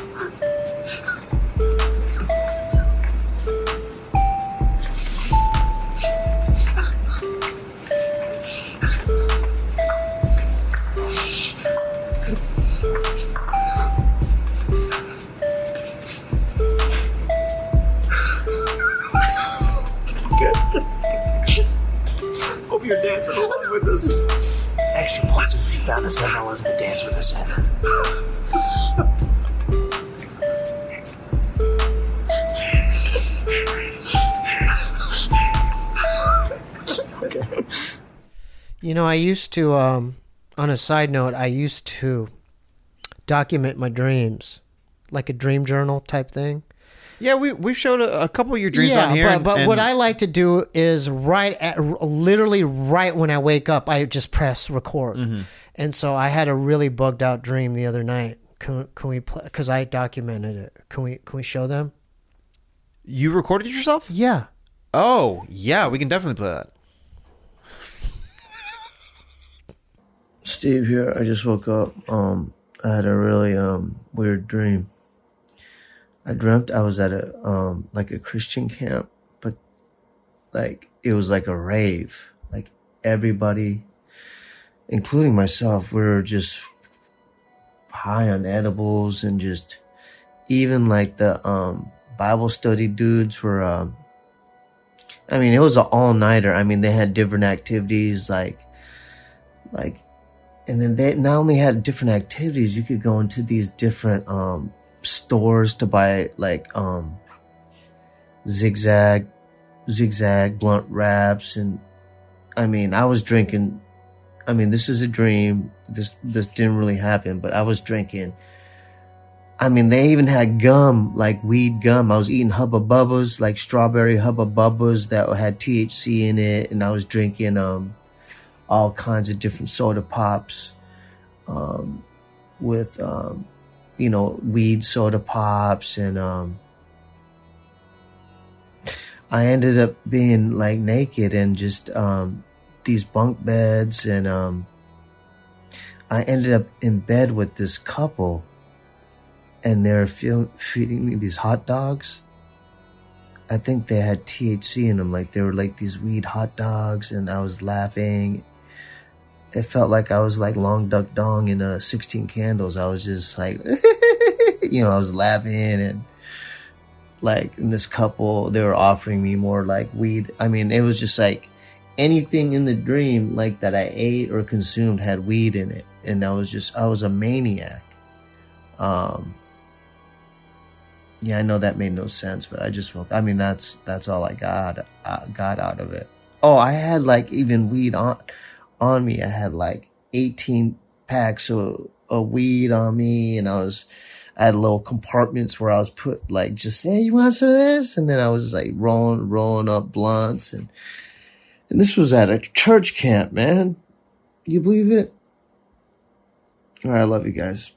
Hope you're dancing along with us. Extra points if you found a 7-Eleven to dance with us at. You know, I used to, on a side note, I used to document my dreams, like a dream journal type thing. Yeah, we've showed a couple of your dreams on here. but what I like to do is literally right when I wake up, I just press record. Mm-hmm. And so I had a really bugged out dream the other night. Can we play? Because I documented it. Can we show them? You recorded yourself? Yeah. Oh, yeah, we can definitely play that. Steve here. I just woke up. I had a really weird dream. I dreamt I was at a like a Christian camp, but like it was like a rave. Like everybody, including myself, we were just high on edibles, and just even like the Bible study dudes were I mean, it was an all-nighter. I mean, they had different activities like and then they not only had different activities, you could go into these different stores to buy like zigzag blunt wraps. And I mean, I was drinking. I mean, this is a dream. This didn't really happen, but I was drinking. I mean, they even had gum, like weed gum. I was eating Hubba Bubbas, like strawberry Hubba Bubbas that had THC in it, and I was drinking all kinds of different soda pops with weed soda pops. And I ended up being like naked and just these bunk beds, and I ended up in bed with this couple, and they're feeding me these hot dogs. I think they had THC in them, like they were like these weed hot dogs, and I was laughing. It felt like I was like Long Duck Dong in 16 Candles. I was just like, I was laughing, and like in this couple, they were offering me more like weed. I mean, it was just like anything in the dream like that I ate or consumed had weed in it. And I was a maniac. Yeah, I know that made no sense, but I just woke. I mean, that's all I got out of it. Oh, I had like even weed on me. I had like 18 packs of weed on me, and I had little compartments where I was put like, just, hey, you want some of this? And then I was like rolling up blunts, and this was at a church camp, man. You believe it? All right, I love you guys.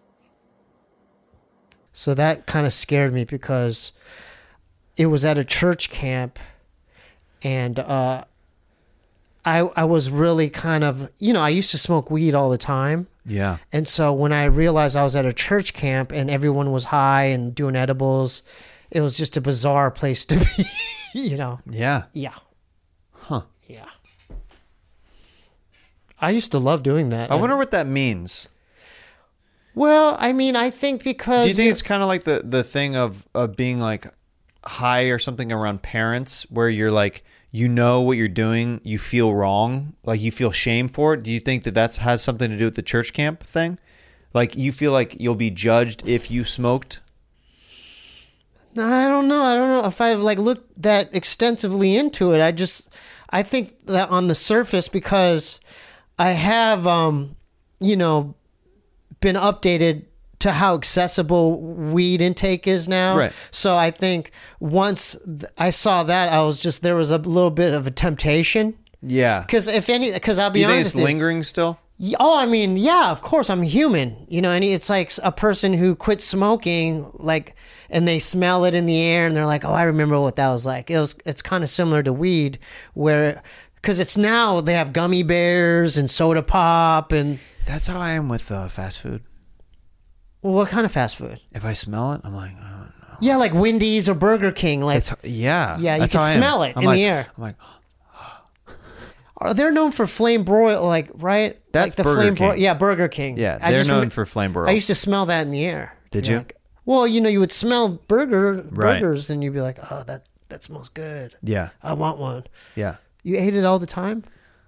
So that kind of scared me because it was at a church camp, and I was really kind of, I used to smoke weed all the time, Yeah. And so when I realized I was at a church camp and everyone was high and doing edibles, it was just a bizarre place to be, you know. Yeah. Yeah. Huh. Yeah. I used to love doing that. I wonder what that means. Well, I mean, I think because... Do you think it's kind of like the thing of being like high or something around parents where you're like, you know what you're doing, you feel wrong, like you feel shame for it? Do you think that has something to do with the church camp thing? Like you feel like you'll be judged if you smoked? I don't know if I've like looked that extensively into it. I think that on the surface, because I have, you know, been updated to how accessible weed intake is now. Right. So I think once I saw that, there was a little bit of a temptation. Yeah. Because I'll be Do you think honest. it's lingering still? Oh, I mean, yeah, of course, I'm human, you know, and it's like a person who quit smoking, like, and they smell it in the air and they're like, oh, I remember what that was like. It's kind of similar to weed because it's now they have gummy bears and soda pop and. That's how I am with fast food. Well, what kind of fast food? If I smell it, I'm like, oh no. Yeah, like Wendy's or Burger King. Like, yeah. Yeah, you That's can how I am. smell it I'm in like, the air. I'm like, they're known for flame broil, like, right? That's like the Burger flame King. Yeah, Burger King. yeah, I they're just known for flame broils. I used to smell that in the air. Did You're you? like, well, you know, you would smell Right. burgers, and you'd be like, oh, that smells good. Yeah. I want one. Yeah. You ate it all the time?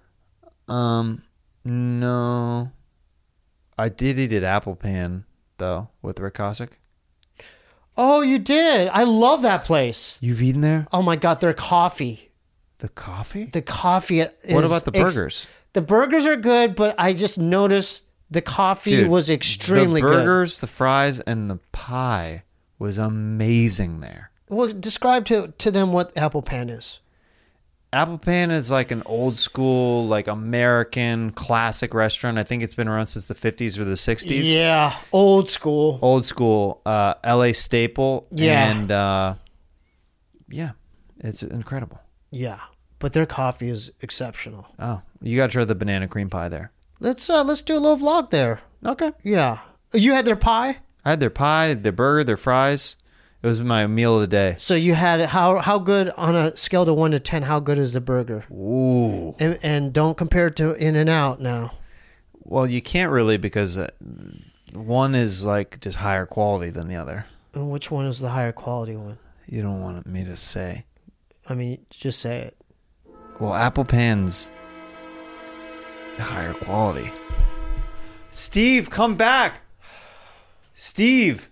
No. I did eat at Apple Pan, though, with Rick Kosick. Oh, you did. I love that place. You've eaten there? Oh my God, their coffee. The coffee? The coffee is... What about the burgers? The burgers are good, but I just noticed the coffee was extremely the good. burgers, the fries, and the pie was amazing there. Well, describe to them what Apple Pan is. Apple Pan is like an old school, like American classic restaurant. I think it's been around since the 50s or the 60s. Yeah, old school. Old school, LA staple. Yeah. And yeah, it's incredible. Yeah, but their coffee is exceptional. Oh, you got to try the banana cream pie there. Let's do a little vlog there. Okay. Yeah. You had their pie? I had their pie, their burger, their fries. It was my meal of the day. So you had how good on a scale to 1 to 10? How good is the burger? Ooh. And don't compare it to In-N-Out now. Well, you can't really because one is like just higher quality than the other. And which one is the higher quality one? You don't want me to say. I mean, just say it. Well, Apple Pan's the higher quality. Steve, come back. Steve.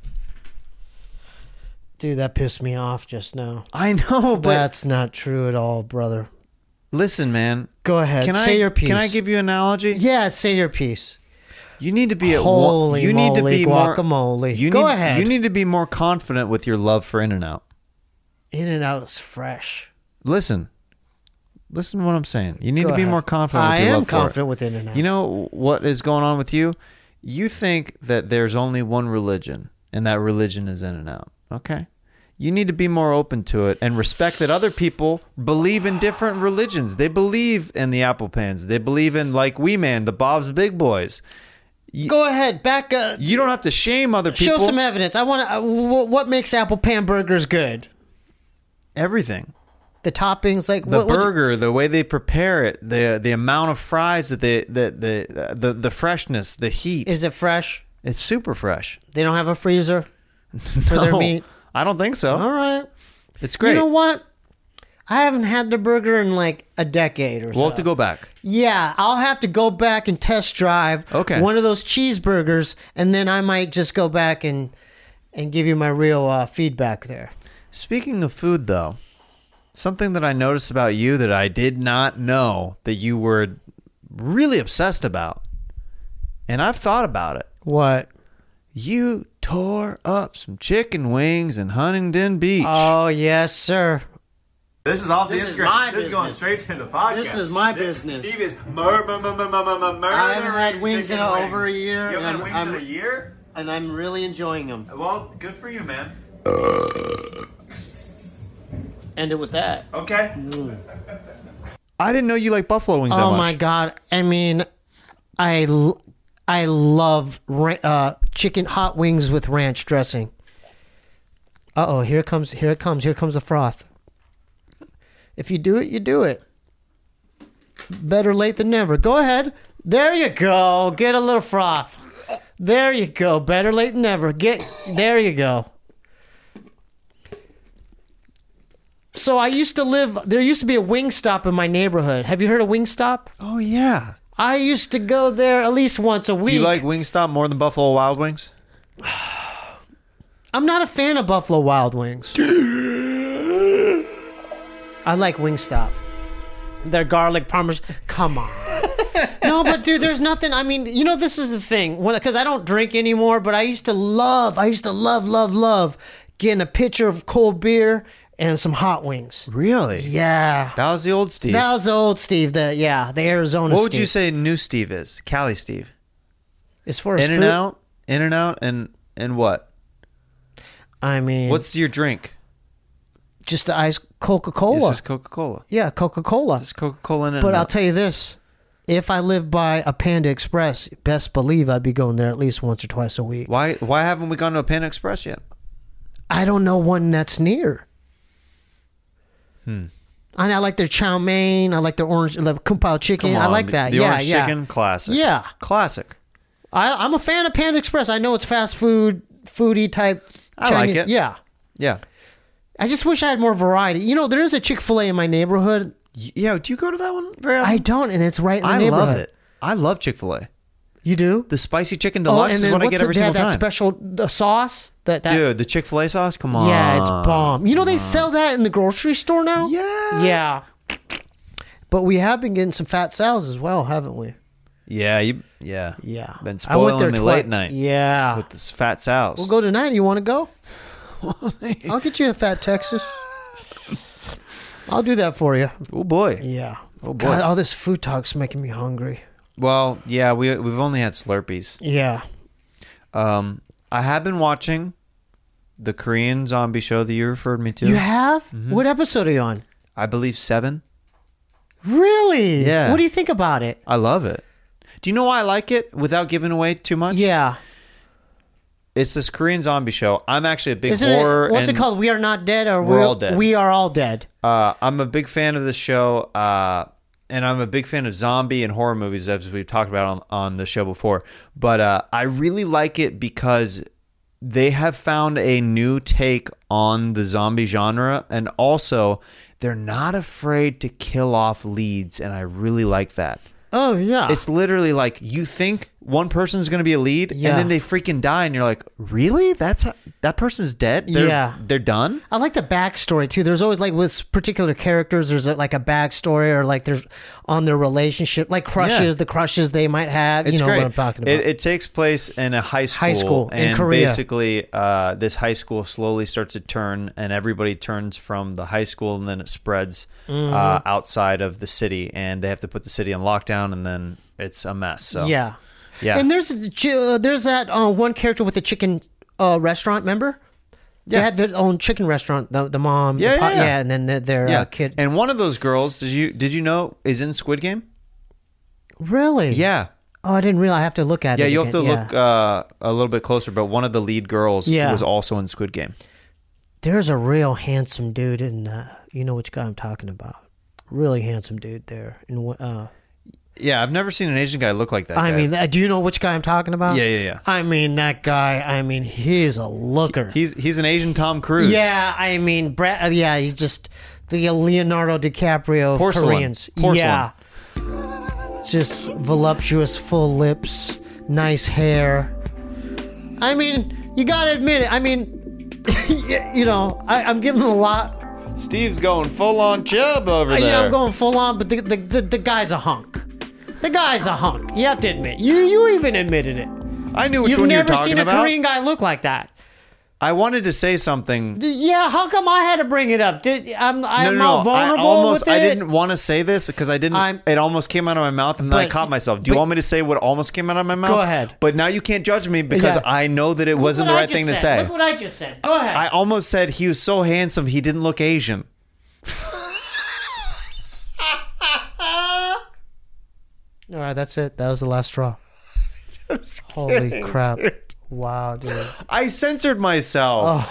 Dude, that pissed me off just now. I know, but That's not true at all, brother. listen, man. Go ahead. Say your piece. Can I give you an analogy? Yeah, say your piece. You need to be at Holy you need to moly, be more guacamole. Go ahead. You need to be more confident with your love for In-N-Out. In-N-Out is fresh. Listen to what I'm saying. You need Go to be ahead. more confident with your I am love for it. confident with In-N-Out. You know what is going on with you? You think that there's only one religion, and that religion is In-N-Out. Okay? You need to be more open to it and respect that other people believe in different religions. They believe in the Apple Pans. They believe in, like Wee Man, the Bob's Big Boys. Go ahead. Back up. You don't have to shame other people. Show some evidence. I want to. What makes Apple Pan burgers good? Everything. The toppings, like The burger, the way they prepare it, the amount of fries that the freshness, the heat. Is it fresh? It's super fresh. They don't have a freezer for their No, meat. I don't think so. All right. It's great. You know what? I haven't had the burger in like a decade or so. We'll have to go back. Yeah, I'll have to go back and test drive one of those cheeseburgers, and then I might just go back and give you my real feedback there. Speaking of food, though, something that I noticed about you that I did not know that you were really obsessed about, and I've thought about it. What? You tore up some chicken wings in Huntington Beach. Oh, yes, sir. This is off the This is Instagram. my This is going business. straight to the podcast. This is my business. Steve is murdering I haven't had wings in chicken over a year. You and haven't had I'm- wings in a year? And I'm really enjoying them. Well, good for you, man. End it with that. Okay. I didn't know you like buffalo wings that Oh much. my God. I mean, I I love chicken hot wings with ranch dressing. Uh-oh, here it comes the froth. If you do it, you do it. Better late than never. Go ahead. There you go. Get a little froth. There you go. Better late than never. There you go. So there used to be a Wingstop in my neighborhood. Have you heard of Wingstop? Oh, yeah. I used to go there at least once a week. Do you like Wingstop more than Buffalo Wild Wings? I'm not a fan of Buffalo Wild Wings. I like Wingstop. Their garlic parmesan. Come on. No, but dude, there's nothing. I mean, this is the thing. Because I don't drink anymore, but I used to love getting a pitcher of cold beer and some hot wings. Really? Yeah. That was the old Steve. That was the old Steve. The Arizona Steve. What would you say new Steve is? Cali Steve. As far as In and out, and what? I mean, what's your drink? Just the iced Coca-Cola. It's just Coca-Cola. Yeah, Coca-Cola. Just Coca-Cola in it. But I'll tell you this. If I lived by a Panda Express, best believe I'd be going there at least once or twice a week. Why haven't we gone to a Panda Express yet? I don't know one that's near. I like their chow mein. I like their orange, kung pao chicken. I like that. The orange chicken, classic. Yeah. Classic. I'm a fan of Panda Express. I know it's fast foodie type I Chinese. like it. Yeah. Yeah. I just wish I had more variety. There is a Chick-fil-A in my neighborhood. Yeah, do you go to that one very often? I don't, and it's right in the neighborhood. I love it. I love Chick-fil-A. You do? The spicy chicken deluxe is what I get every single time. That special sauce? Dude, the Chick-fil-A sauce? Come on. Yeah, it's bomb. They sell that in the grocery store now? Yeah. Yeah. But we have been getting some fat salads as well, haven't we? Yeah, Yeah. Been spoiling me late night. Yeah. With this fat salads. We'll go tonight. You want to go? I'll get you a fat Texas. I'll do that for you. Oh, boy. Yeah. Oh, boy. God, all this food talk's making me hungry. Well, yeah, we've only had Slurpees. Yeah. I have been watching the Korean zombie show that you referred me to. You have? Mm-hmm. What episode are you on? I believe 7. Really? Yeah. What do you think about it? I love it. Do you know why I like it without giving away too much? Yeah. It's this Korean zombie show. I'm actually a big horror. What's it called? We Are Not Dead, or We're All Dead. We Are All Dead. I'm a big fan of this show, and I'm a big fan of zombie and horror movies, as we've talked about on the show before. But I really like it because they have found a new take on the zombie genre, and also they're not afraid to kill off leads, and I really like that. Oh, yeah. It's literally like you think one person's going to be a lead, Yeah. and then they freaking die, and you're like, really? That person's dead? They're done? I like the backstory, too. There's always, like, with particular characters, there's, like, a backstory, or, like, there's on their relationship, like crushes, the crushes they might have. It's great. what I'm talking about. It takes place in a high school. High school in and Korea. basically, this high school slowly starts to turn, and everybody turns from the high school, and then it spreads outside of the city, and they have to put the city on lockdown, and then it's a mess. So Yeah. yeah. And there's that one character with the chicken restaurant, remember? They had their own chicken restaurant, the mom. Yeah. And then their kid. And one of those girls, did you know, is in Squid Game? Really? Yeah. Oh, I didn't realize. I have to look at it. Yeah, you have to again. look a little bit closer, but one of the lead girls was also in Squid Game. There's a real handsome dude in you know which guy I'm talking about. Really handsome dude there. Yeah, I've never seen an Asian guy look like that. I guy. mean, do you know which guy I'm talking about? Yeah. I mean, that guy, he's a looker. He's an Asian Tom Cruise. Yeah, I mean, Brad, he's just the Leonardo DiCaprio of Porcelain. Koreans. Porcelain. Yeah. Just voluptuous, full lips, nice hair. I mean, you gotta admit it. I mean, I'm giving him a lot. Steve's going full on chub over there. Yeah, I'm going full on, but the guy's a hunk. The guy's a hunk. You have to admit. You even admitted it. I knew which You've one you were never talking seen a about. Korean guy look like that. I wanted to say something. Yeah, how come I had to bring it up? I'm No. not vulnerable with it. I didn't want to say this because it almost came out of my mouth, and then I But- caught myself. Do you but- want me to say what almost came out of my mouth? Go ahead. But now you can't judge me because Yeah. I know that it wasn't the Look what I right thing to just say. said. Look what I just said. Go ahead. I almost said he was so handsome he didn't look Asian. All right, that's it. That was the last straw. Holy crap. Wow, dude. I censored myself.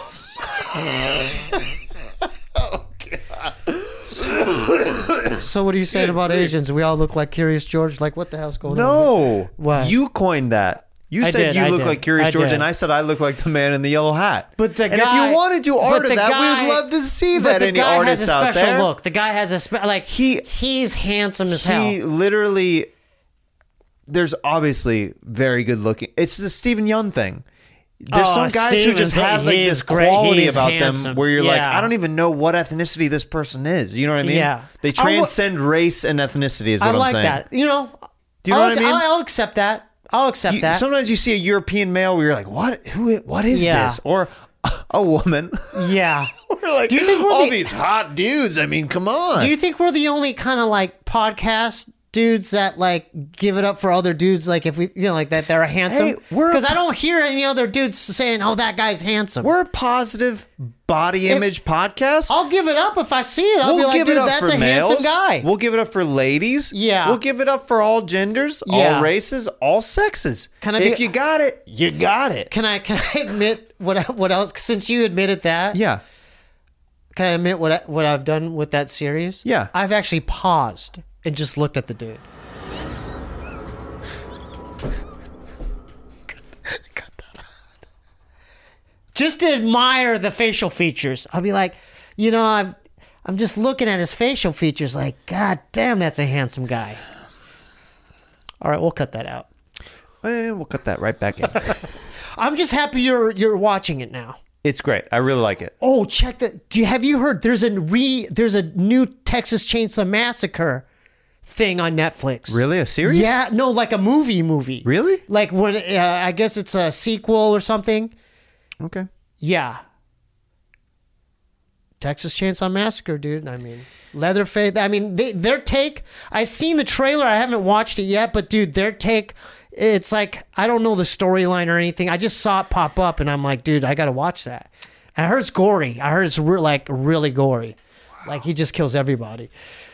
So what are you saying about Asians? We all look like Curious George? Like, what the hell's going on? No. What? You coined that. You I said did, you I look did. like Curious I George, did. and I said I look like the man in the yellow hat. But the and guy, if you want to do art of that, we'd love to see that. Any guy artists has a out special there? look. The guy has a like he's handsome as hell. He literally. There's obviously very good looking. It's the Stephen Yeun thing. There's some guys who just have like this quality about them where you're like, I don't even know what ethnicity this person is. You know what I mean? Yeah. They transcend race and ethnicity is what I'm like saying. that. You know, Do you know what I mean? I'll accept that. I'll accept that. Sometimes you see a European male where you're like, what is this? Or a woman. Yeah. We're like, do you think we're all these hot dudes? I mean, come on. Do you think we're the only kind of like podcast dudes that like give it up for other dudes? Like if we, like that they're handsome. Hey, because I don't hear any other dudes saying, "Oh, that guy's handsome." We're a positive body image podcast. I'll give it up if I see it. I'll be like, dude, that's a handsome guy. We'll give it up for ladies. Yeah. We'll give it up for all genders, Yeah. all races, all sexes. If you got it, you got it. Can I admit what else? Since you admitted that, Yeah. Can I admit what I've done with that series? Yeah. I've actually paused and just looked at the dude. Cut that out. Just to admire the facial features. I'll be like, I'm just looking at his facial features like, God damn, that's a handsome guy. All right, we'll cut that out. We'll cut that right back in. I'm just happy you're watching it now. It's great. I really like it. Oh, check that! Have you heard? There's a new Texas Chainsaw Massacre thing on Netflix. Really, a series? Yeah, no, like a movie. Really? Like when I guess it's a sequel or something. Okay. Yeah. Texas Chainsaw Massacre, dude. I mean, Leatherface. I mean, their take. I've seen the trailer. I haven't watched it yet, but dude, their take. It's like, I don't know the storyline or anything. I just saw it pop up, and I'm like, dude, I got to watch that. And I heard it's gory. I heard it's really gory. Wow. Like, he just kills everybody.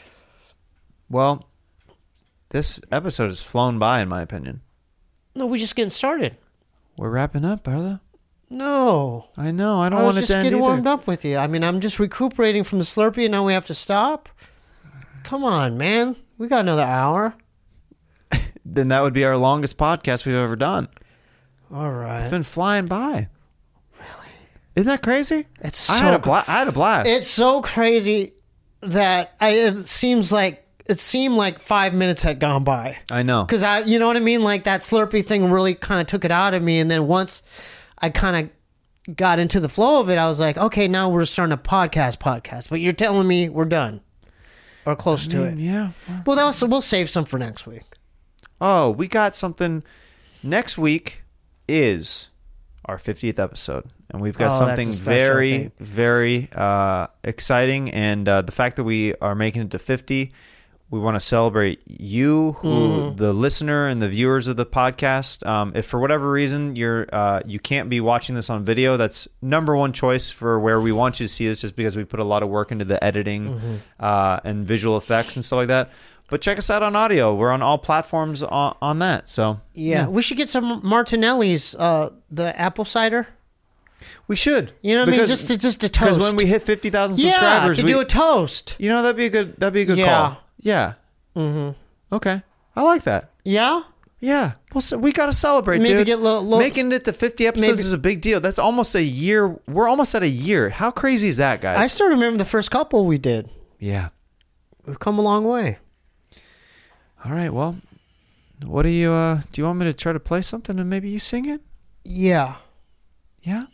Well, this episode has flown by, in my opinion. No, we're just getting started. We're wrapping up, brother. No. I know. I don't want it to end I was just getting either. warmed up with you. I mean, I'm just recuperating from the Slurpee, and now we have to stop. Come on, man. We got another hour. Then that would be our longest podcast we've ever done. All right. It's been flying by. Really? Isn't that crazy? It's so I had a blast. It's so crazy that it seemed like 5 minutes had gone by. I know. Because you know what I mean? Like that Slurpee thing really kind of took it out of me. And then once I kind of got into the flow of it, I was like, okay, now we're starting a podcast. But you're telling me we're done. Or close to it. Yeah. Well, we'll save some for next week. Oh, we got something. Next week is our 50th episode. And we've got something very, very exciting. And the fact that we are making it to 50, we want to celebrate you, the listener and the viewers of the podcast. If for whatever reason you can't be watching this on video, that's number one choice for where we want you to see this, just because we put a lot of work into the editing and visual effects and stuff like that. But check us out on audio. We're on all platforms on that. So yeah, we should get some Martinelli's, the apple cider. We should. You know what I mean? Just to toast. Because when we hit 50,000 subscribers, to do a toast. You know, that'd be a good call. Yeah. Mm-hmm. Okay. I like that. Yeah? Yeah. Well, we got to celebrate, maybe dude. Get Making it to 50 episodes is a big deal. That's almost a year. We're almost at a year. How crazy is that, guys? I still remember the first couple we did. Yeah. We've come a long way. All right. Well, what do you want me to try to play something and maybe you sing it? Yeah. Yeah?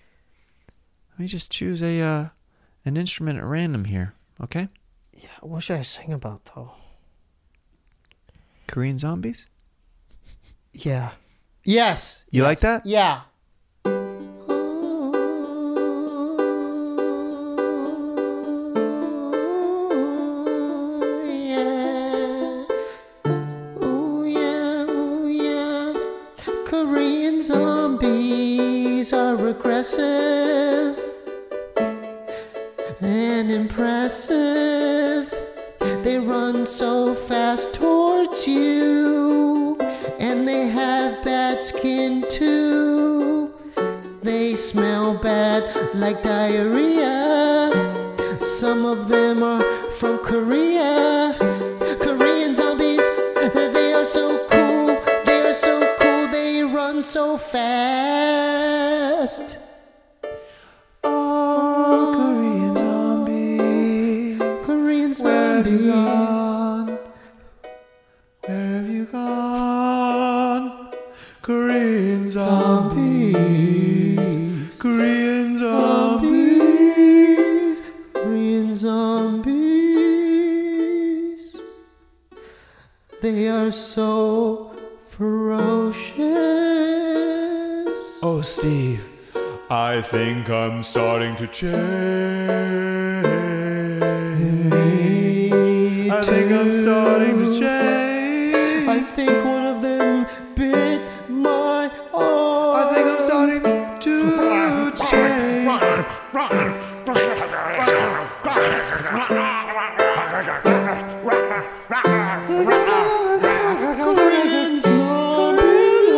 Let me just choose an instrument at random here, okay? Yeah, what should I sing about, though? Korean zombies? Yeah. Yes. You like that? Yeah. Korean zombies are aggressive and impressive. They run so fast towards you, and And they have bad skin too. They smell bad like diarrhea. Some of them are from Korea. Korean zombies, they are so cool. They are so cool, they run so fast. Oh, Korean zombies. Korean zombies. Where have you gone? Korean zombies. Korean zombies. Korean zombies. They are so ferocious. Oh, Steve, I think I'm starting to change. I think I'm starting to change. I think one of them bit my arm. I think I'm starting to change. Korean zombies.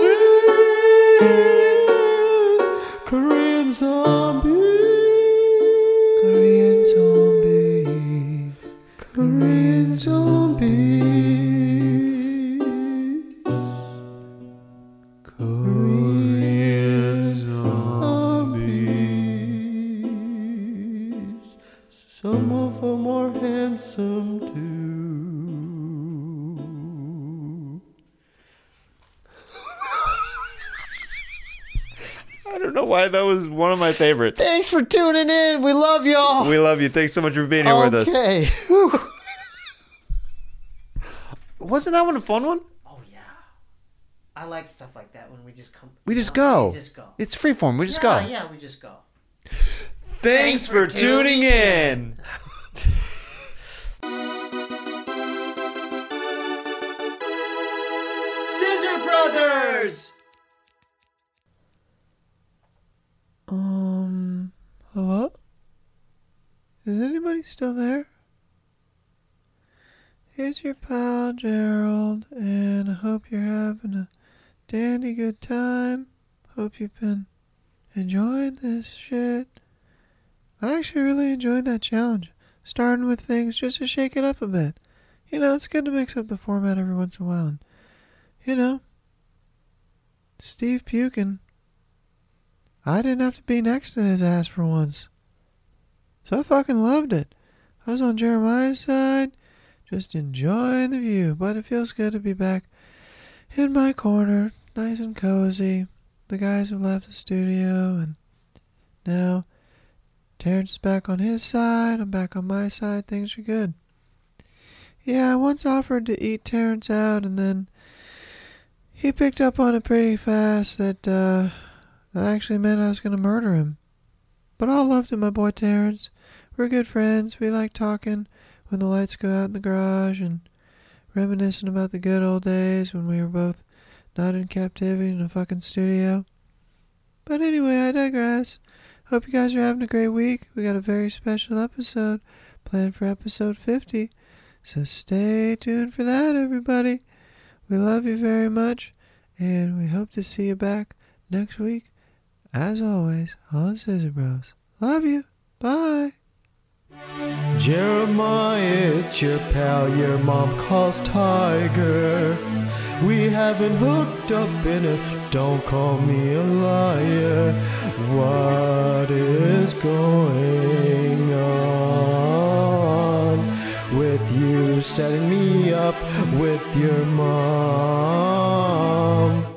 Korean zombies. Korean zombie. Korean zombies. Korean Zombies. Some of them are handsome too. I don't know why that was one of my favorites. Thanks for tuning in. We love y'all. We love you. Thanks so much for being here with us. Okay. Wasn't that one a fun one? Oh yeah. I like stuff like that when we just come. We just go. We just go. It's freeform. We just go. Yeah, we just go. Thanks for tuning in. Scissor Brothers. Hello? Is anybody still there? It's your pal Gerald, and I hope you're having a dandy good time. Hope you've been enjoying this shit. I actually really enjoyed that challenge, starting with things just to shake it up a bit. You know, it's good to mix up the format every once in a while. And, you know, Steve puking. I didn't have to be next to his ass for once. So I fucking loved it. I was on Jeremiah's side, just enjoying the view, but it feels good to be back in my corner, nice and cozy. The guys have left the studio, and now Terrence is back on his side, I'm back on my side, things are good. Yeah, I once offered to eat Terrence out, and then he picked up on it pretty fast that actually meant I was going to murder him. But all love to my boy Terrence. We're good friends. We like talking when the lights go out in the garage and reminiscing about the good old days when we were both not in captivity in a fucking studio. But anyway, I digress. Hope you guys are having a great week. We got a very special episode planned for episode 50. So stay tuned for that, everybody. We love you very much, and we hope to see you back next week, as always, on Scissor Bros. Love you. Bye. Jeremiah, it's your pal your mom calls Tiger. We haven't hooked up in a don't call me a liar. What is going on with you setting me up with your mom?